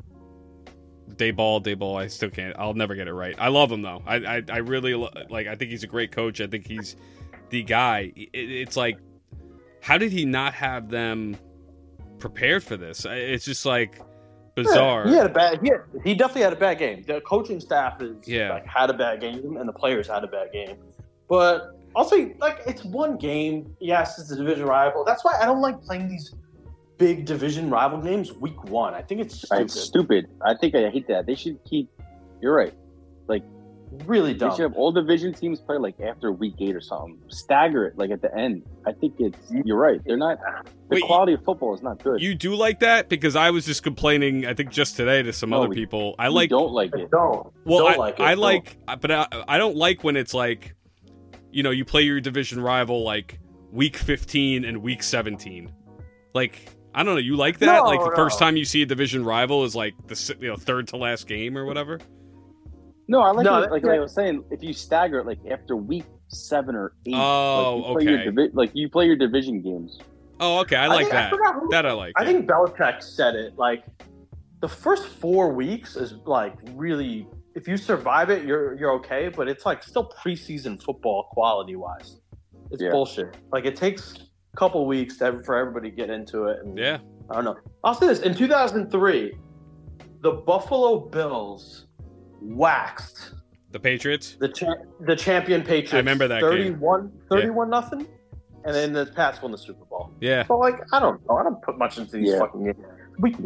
Dayball. I still can't. I'll never get it right. I love him though. I really like. I think he's a great coach. I think he's the guy. It's like, how did he not have them prepared for this? It's just like bizarre. He had a bad. He definitely had a bad game. The coaching staff had a bad game, and the players had a bad game. But I'll say, like, it's one game. Yes, it's a division rival. That's why I don't like playing these big division rival games week one. I think it's stupid. It's stupid. I hate that. They should keep. You're right. Like Really they dumb. should have all division teams play like after week 8 or something. Stagger it like at the end. I think you're right. They're not. The Wait, quality of football is not good. You do like that? Because I was just complaining, I think just today to some No, other we- people. I You like don't like it. Don't. Well, Don't I like it. like, but I don't like when it's like, you know, you play your division rival like week 15 and week 17. Like, I don't know. You like that? No, Like the first no. time you see a division rival is like the third to last game or whatever. No, I like No, it. Like I was saying, if you stagger it like after week 7 or 8, Oh, like you play okay. you play your division games. Oh, okay. I like think- I that. forgot who- That I like. I yeah. think Belichick said it. Like the first 4 weeks is like really. If you survive it, you're okay. But it's like still preseason football quality wise. It's Yeah. bullshit. Like it takes a couple weeks for everybody to get into it. And Yeah. I don't know. I'll say this: in 2003, the Buffalo Bills waxed The Patriots. the champion Patriots. I remember that game. 31 nothing, and then the Pats won the Super Bowl. Yeah. So like I don't know. I don't put much into these Yeah. fucking games. Week 1.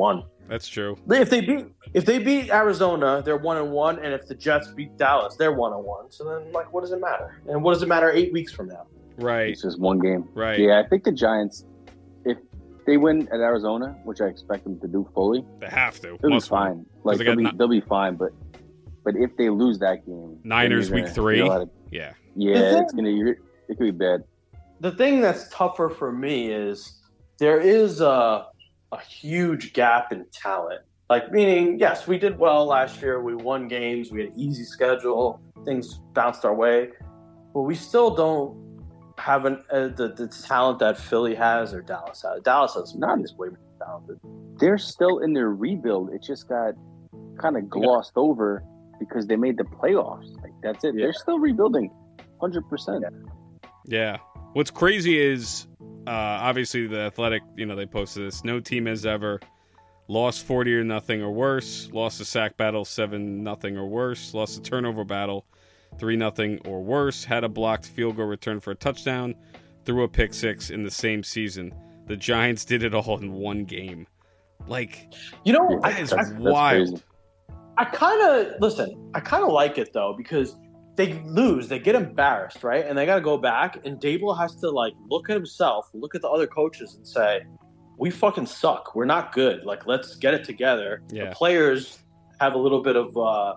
That's true. If they beat Arizona, they're 1-1, and if the Jets beat Dallas, they're 1-1. So then, like, what does it matter? And what does it matter 8 weeks from now? Right. It's just one game. Right. Yeah, I think the Giants, if they win at Arizona, which I expect them to do fully, They have to. they'll be Must win. fine. Like they got they'll be fine. But if they lose that game, Niners then week 3. yeah, Yeah. it could be bad. The thing that's tougher for me is there is a huge gap in talent. Like, meaning, yes, we did well last year. We won games. We had an easy schedule. Things bounced our way. But we still don't have the talent that Philly has or Dallas has. Dallas has not as way more talented. They're still in their rebuild. It just got kind of glossed over because they made the playoffs. Like, that's it. Yeah. They're still rebuilding 100%. Yeah. What's crazy is obviously the Athletic, they posted this. No team has ever lost 40-0 or worse, lost a sack battle 7-0 or worse, lost a turnover battle 3-0 or worse, had a blocked field goal return for a touchdown, threw a pick six in the same season. The Giants did it all in one game. Like, that is wild. I kind of like it though, because they lose, they get embarrassed, right? And they got to go back, and Dable has to like look at himself, look at the other coaches, and say, "We fucking suck. We're not good. Like, let's get it together." Yeah. The players have a little bit of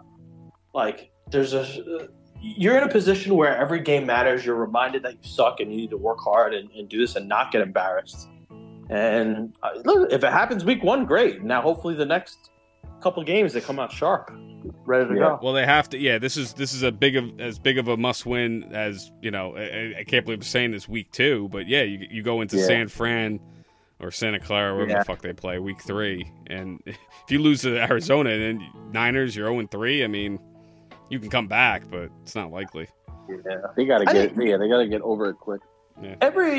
you're in a position where every game matters. You're reminded that you suck and you need to work hard and do this and not get embarrassed. And look, if it happens week 1, great. Now, hopefully, the next couple games they come out sharp, ready to go. Well, they have to. Yeah, this is as big of a must win as I can't believe I'm saying this week 2, but yeah, you go into San Fran or Santa Clara, wherever the fuck they play, week 3, and if you lose to Arizona and then Niners, you're 0-3. I mean, you can come back, but it's not likely. Yeah, they gotta get over it quick. Yeah.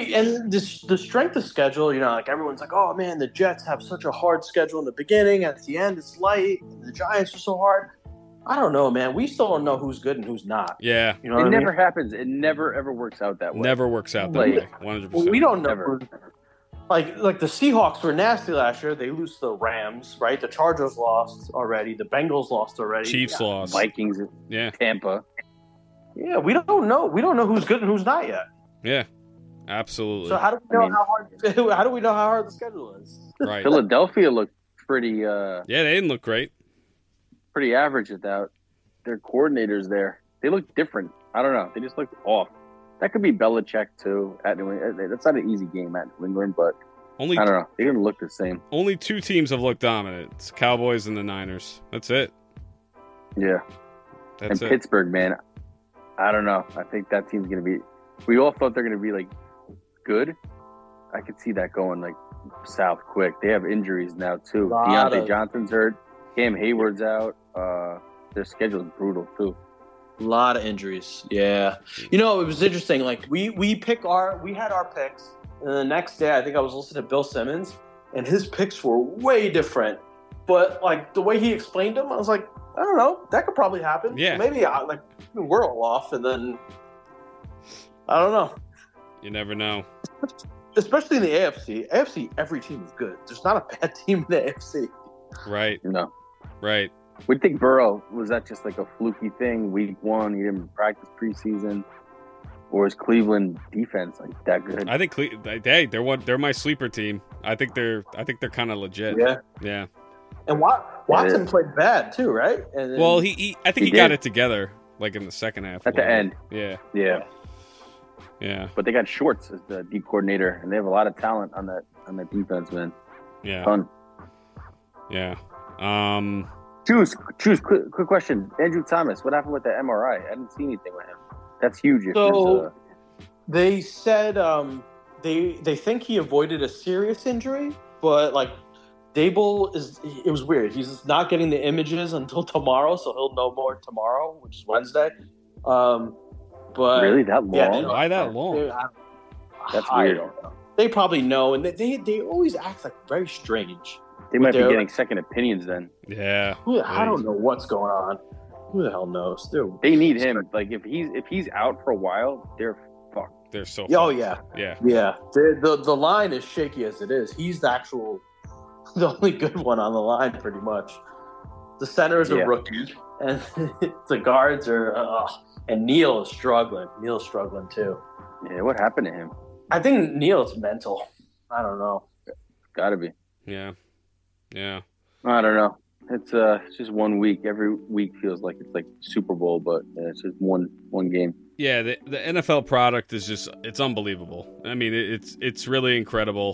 The strength of schedule, like everyone's like, oh man, the Jets have such a hard schedule in the beginning. At the end, it's light. The Giants are so hard. I don't know, man. We still don't know who's good and who's not. Yeah, it never happens. It never ever works out that way. Never works out that way. 100%. We don't know. Like the Seahawks were nasty last year. They lose to the Rams, right? The Chargers lost already. The Bengals lost already. Chiefs lost. Vikings. Yeah. Tampa. Yeah, we don't know. We don't know who's good and who's not yet. Yeah. Absolutely. So how do we know how hard? How do we know how hard the schedule is? Right. Philadelphia looked pretty. Yeah, they didn't look great. Pretty average without their coordinators there. They look different. I don't know. They just looked off. That could be Belichick too at New England. That's not an easy game at New England, but I don't know. They didn't look the same. Only 2 teams have looked dominant. It's Cowboys and the Niners. That's it. Yeah. That's and it. Pittsburgh, man. I don't know. I think that team's gonna be. We all thought they're gonna be like good. I could see that going like south quick. They have injuries now too. Deontay Johnson's hurt. Cam Hayward's out. Their schedule's brutal too. A lot of injuries. Yeah. It was interesting. Like we had our picks, and the next day I think I was listening to Bill Simmons, and his picks were way different. But like the way he explained them, I was like, I don't know, that could probably happen. Yeah. So maybe we're all off, and then I don't know. You never know. Especially in the AFC. AFC, every team is good. There's not a bad team in the AFC. Right. No. Right. We think Burrow, was that just like a fluky thing? Week 1, he didn't practice preseason, or is Cleveland defense like that good? I think they're my sleeper team. I think they're kind of legit. Yeah. And Watson played bad too, right? And then, well, he got it together like in the second half. At the end. Yeah. Yeah. But they got Schwartz as the deep coordinator, and they have a lot of talent on that defense, man. Yeah. Fun. Yeah. Choose. Quick question. Andrew Thomas, what happened with the MRI? I didn't see anything with him. That's huge. They said they think he avoided a serious injury, but like Dable it was weird. He's not getting the images until tomorrow, so he'll know more tomorrow, which is Wednesday. But really that long? Yeah, why that long? That's weird. I don't know. They probably know, and they always act like very strange. They might be getting second opinions then. Yeah. I don't know what's going on. Who the hell knows? They need him. Like if he's out for a while, they're fucked. They're so. Oh fucked. yeah. Yeah. Yeah. The line is shaky as it is. He's the actual the only good one on the line, pretty much. The center is a Yeah. rookie, and the guards are. And Neil is struggling. Neil's struggling too. Yeah, what happened to him? I think Neil's mental. I don't know. Gotta be. Yeah. I don't know. It's just 1 week. Every week feels like it's like Super Bowl, but it's just one game. Yeah, the NFL product is just, it's unbelievable. I mean, it's really incredible.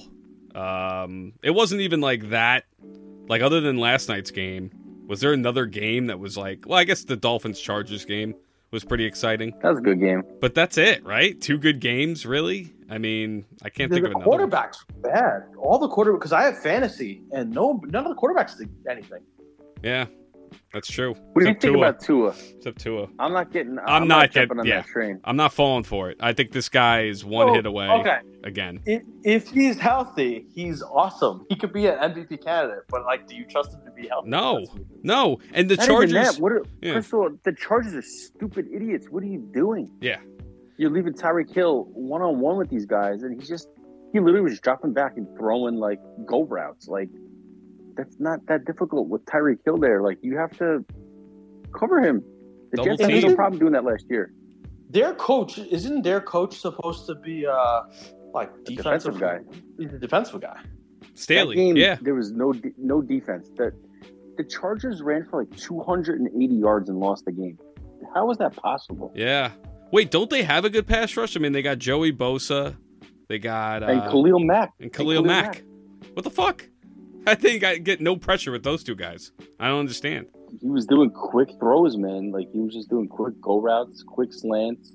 It wasn't even like that. Like, other than last night's game, was there another game that was like, well, I guess the Dolphins-Chargers game was pretty exciting. That was a good game. But that's it, right? 2 good games, really? I mean, I can't think of The another one. quarterbacks were bad. All the quarterbacks, because I have fantasy, and none of the quarterbacks did anything. Yeah, that's true. What do you Except think Tua. about Tua? Except Tua. I'm not getting. I'm not jumping on yeah. that train. I'm not falling for it. I think this guy is one hit away Okay. again. If he's healthy, he's awesome. He could be an MVP candidate, but like, do you trust him to be healthy? No. And the Not even Chargers. that. Yeah. First of all, the Chargers are stupid idiots. What are you doing? Yeah. You're leaving Tyreek Hill 1-on-1 with these guys, and he literally was dropping back and throwing like go routes. Like, that's not that difficult with Tyreek Hill there. Like, you have to cover him. The Double Jets had team. no problem doing that last year. Their coach isn't their coach supposed to be like Defensive guy. He's a defensive guy. Staley. That game, Yeah. there was no defense. The Chargers ran for like 280 yards and lost the game. How was that possible? Yeah. Wait, don't they have a good pass rush? I mean, they got Joey Bosa. They got And Khalil Mack. and Khalil Mack. What the fuck? I think I get no pressure with those two guys. I don't understand. He was doing quick throws, man. Like, he was just doing quick go routes, quick slants.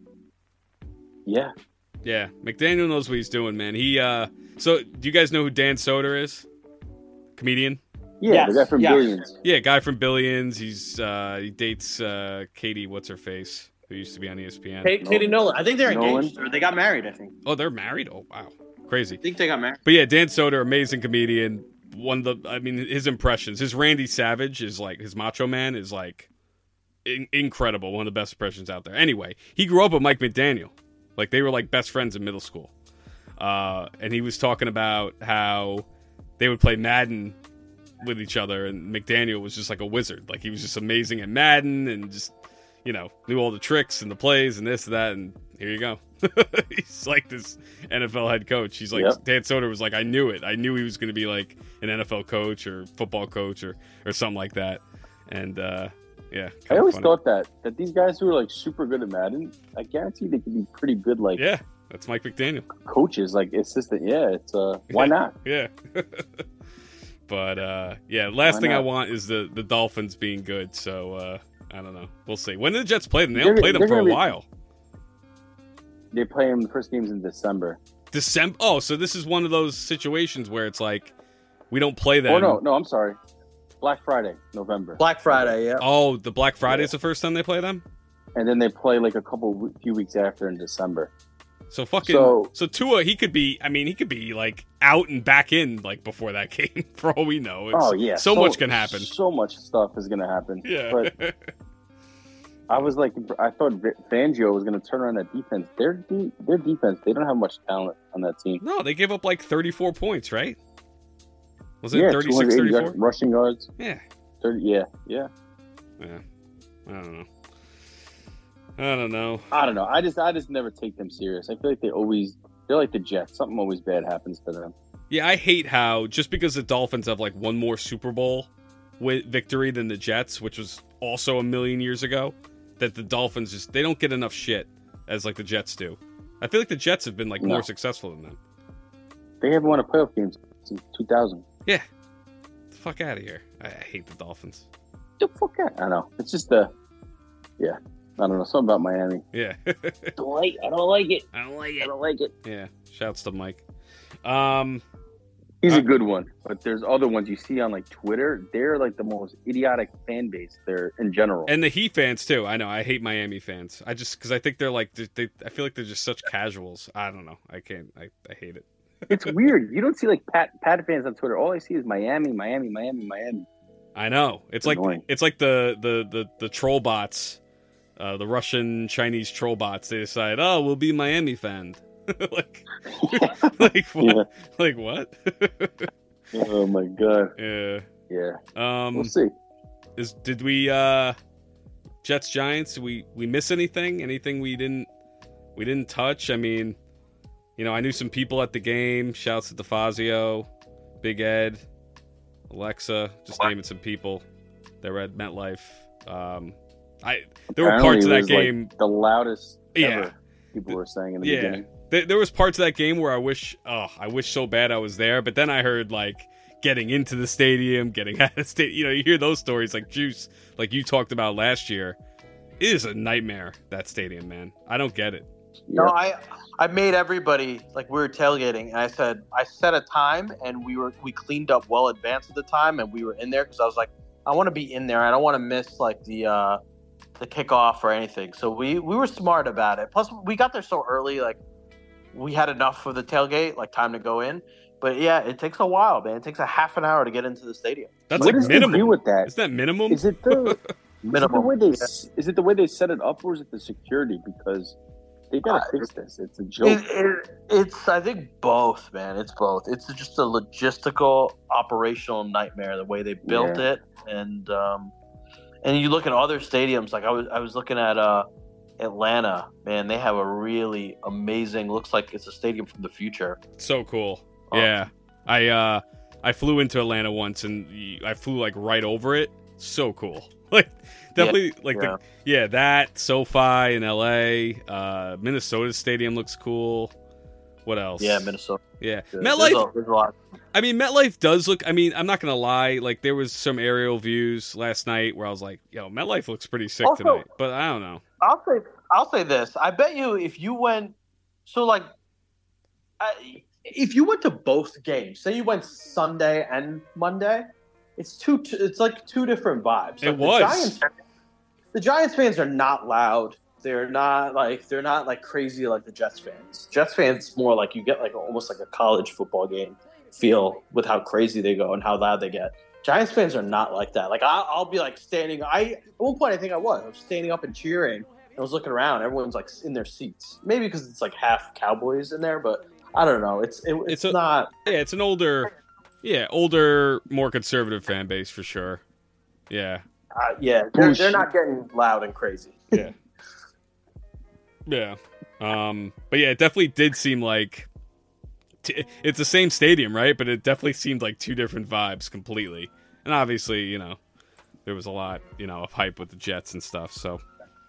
Yeah. Yeah, McDaniel knows what he's doing, man. He so do you guys know who Dan Soder is? Comedian? Yeah, Yes, the guy from yes. Billions. Yeah, guy from Billions. He dates Katie, what's her face, who used to be on ESPN. Katie Nolan. I think they're Nolan? engaged, or they got married. I think. Oh, they're married? Oh, wow. Crazy. I think they got married. But yeah, Dan Soder, amazing comedian. One of the, I mean, his impressions, his Randy Savage is like, his Macho Man is like incredible. One of the best impressions out there. Anyway, he grew up with Mike McDaniel. Like, they were like best friends in middle school. And he was talking about how they would play Madden with each other, and McDaniel was just like a wizard. Like, he was just amazing at Madden and just, you know, knew all the tricks and the plays and this and that, and here you go. He's like this NFL head coach. He's like, Yep. Dan Soder was like, I knew it. I knew he was going to be like an NFL coach or football coach or something like that. And yeah, I always funny. thought that these guys who are like super good at Madden, I guarantee they could be pretty good like Yeah, that's Mike McDaniel. coaches, like assistant. Yeah, it's why not? Yeah. But yeah, last Why thing I not? want is the Dolphins being good. So I don't know. We'll see. When do the Jets play them? They They're- don't play them they're for a gonna be- while. They play them the first games in December. December. Oh, so this is one of those situations where it's like we don't play them. Oh no, I'm sorry. Black Friday, November, Black Friday. Yeah. Oh, the Black Friday is the first time they play them. and then they play like a few weeks after in December. So fucking. So- So Tua, he could be. I mean, he could be like out and back in like before that game. For all we know. It's, Oh yeah, So much can happen. So much stuff is gonna happen. Yeah. But I was like, I thought Fangio was gonna turn around that defense. Their defense, they don't have much talent on that team. No, they gave up like 34 points, right? Was it Yeah, 36, 280 34? rushing yards. Yeah. 30, yeah. Yeah. I don't know. I don't know. I don't know. I just never take them serious. I feel like they're like the Jets. Something always bad happens to them. Yeah, I hate how just because the Dolphins have like one more Super Bowl victory than the Jets, which was also a million years ago, that the Dolphins just they don't get enough shit as like the Jets do. I feel like the Jets have been like No. more successful than them. They haven't won a playoff game since 2000. Yeah. Get the fuck out of here. I hate the Dolphins. The fuck out. I know. It's just yeah. I don't know. Something about Miami. Yeah. I don't like it. I don't like I it. don't like it. Yeah. Shouts to Mike. He's a good one, but there's other ones you see on like Twitter. They're like the most idiotic fan base there in general. And the Heat fans too. I know. I hate Miami fans. I just because I think they're like I feel like they're just such casuals. I don't know. I can't. I hate it. It's weird. You don't see like Pat fans on Twitter. All I see is Miami. I know. It's like annoying. the troll bots, the Russian Chinese troll bots. They decide, oh, we'll be Miami fan. like what? Yeah. Like what? Oh my god. Yeah. Yeah. We'll see. Did we Jets Giants? We miss anything? Anything we didn't touch? I mean, I knew some people at the game. Shouts to DeFazio, Big Ed, Alexa, just naming some people that were at MetLife. There were parts of that game, like the loudest ever. People were saying in the beginning. There was parts of that game where I wish so bad I was there. But then I heard like getting into the stadium, getting out of the stadium. You hear those stories like Juice, like you talked about last year. It is a nightmare, that stadium, man. I don't get it. No, I made everybody, like, we were tailgating, and I set a time, and we cleaned up well advanced of the time, and we were in there because I was like, I want to be in there. I don't want to miss like the kickoff or anything. So we were smart about it. Plus, we got there so early, like we had enough for the tailgate, like time to go in. But yeah, it takes a while, man. It takes a half an hour to get into the stadium. That's like minimum. Do with that? Is that minimum? Is it the minimum? Is it the way they set it up, or is it the security? Because they gotta fix this. It's a joke. It's I think both, man. It's both. It's just a logistical, operational nightmare the way they built it, and you look at other stadiums. Like I was looking at Atlanta. Man, they have a really amazing. Looks like it's a stadium from the future. So cool. Yeah, I flew into Atlanta once, and I flew like right over it. So cool. Like definitely that SoFi in LA. Minnesota Stadium looks cool. What else? Yeah, Minnesota. Yeah, Good. MetLife. There's a lot. I mean, MetLife does look. I mean, I'm not gonna lie. Like there was some aerial views last night where I was like, "Yo, MetLife looks pretty sick tonight." But I don't know. I'll say this. I bet you if you went, if you went to both games, say you went Sunday and Monday, it's like two different vibes. It like was. The Giants fans are not loud. They're not like crazy like the Jets fans. Jets fans more like you get like almost like a college football game feel with how crazy they go and how loud they get. Giants fans are not like that. Like I'll be like standing. At one point I think I was standing up and cheering. I was looking around. Everyone's like in their seats. Maybe because it's like half Cowboys in there, but I don't know. It's not. Yeah, it's an older, more conservative fan base for sure. Yeah. They're not getting loud and crazy. Yeah. Yeah. But yeah, it definitely did seem like it's the same stadium, right? But it definitely seemed like two different vibes completely. And obviously, there was a lot, of hype with the Jets and stuff. So,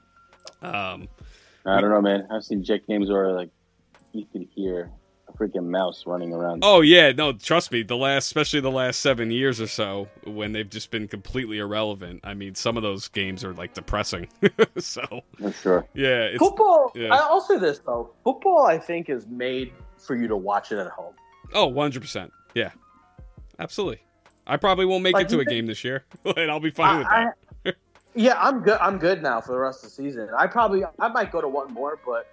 I don't know, man. I've seen Jet games where like you could hear a freaking mouse running around. Oh yeah, no, trust me. Especially the last 7 years or so, when they've just been completely irrelevant. I mean, some of those games are like depressing. So for sure. Yeah, football. Yeah. I'll say this though: football, I think, is made for you to watch it at home. Oh, 100%. Yeah, absolutely. I probably won't make it to a game this year, and I'll be fine with that. Yeah, I'm good. I'm good now for the rest of the season. I might go to one more, but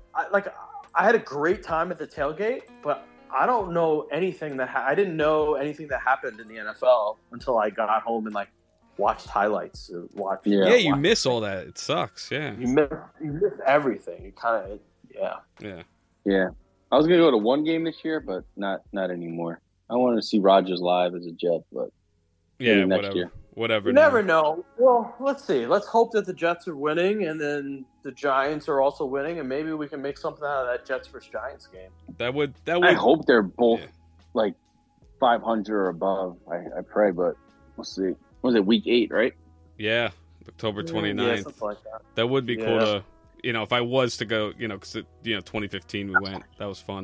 I had a great time at the tailgate, but I don't know anything I didn't know anything that happened in the NFL until I got home and like watched highlights. You miss all that. It sucks. Yeah, you miss everything. You kind of Yeah. I was gonna go to one game this year, but not anymore. I wanted to see Rodgers live as a Jet, but yeah, next year. Whatever. You never know. Well, let's see. Let's hope that the Jets are winning, and then the Giants are also winning, and maybe we can make something out of that Jets versus Giants game. That would. I hope they're both like 500 or above. I pray, but we'll see. What was it, week 8, right? Yeah, October 29th. Yeah, something like that. That would be cool to, if I was to go, because 2015 we went. That was fun.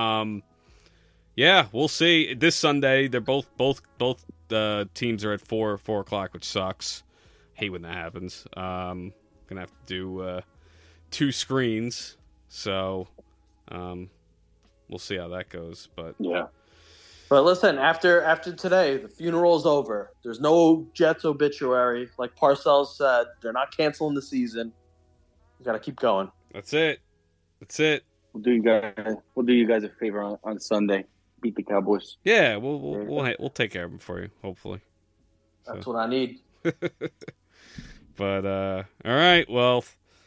Yeah, we'll see. This Sunday, they're both teams are at 4 o'clock, which sucks. Hate when that happens. Gonna have to do 2 screens, so we'll see how that goes. But yeah. But listen, after today, the funeral is over. There's no Jets obituary. Like Parcells said, they're not canceling the season. You got to keep going. That's it. We'll do you guys a favor on Sunday. Beat the Cowboys. Yeah, we'll take care of them for you, hopefully. That's what I need. But all right, well,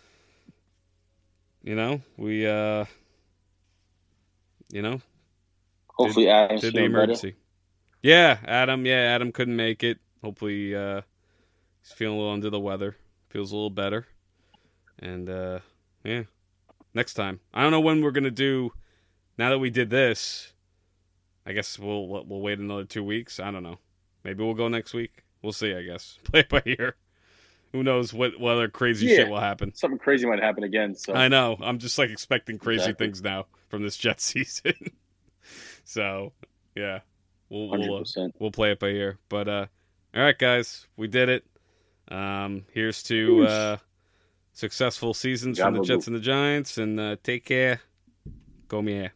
we hopefully Adams did the emergency. Yeah, Adam couldn't make it. Hopefully he's feeling a little under the weather. Feels a little better. And yeah, next time. I don't know when we're gonna do. Now that we did this, I guess we'll wait another 2 weeks. I don't know. Maybe we'll go next week. We'll see. I guess play it by ear. Who knows what other crazy shit will happen? Something crazy might happen again. So I know. I'm just like expecting crazy things now from this Jets season. So yeah, we'll play it by ear. But all right, guys, we did it. Here's to successful seasons from the Jets and the Giants, and take care. Go me.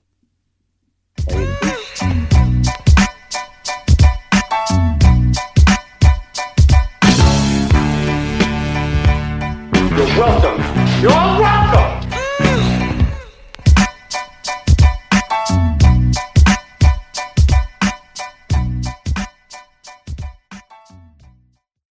You're welcome. You're all welcome.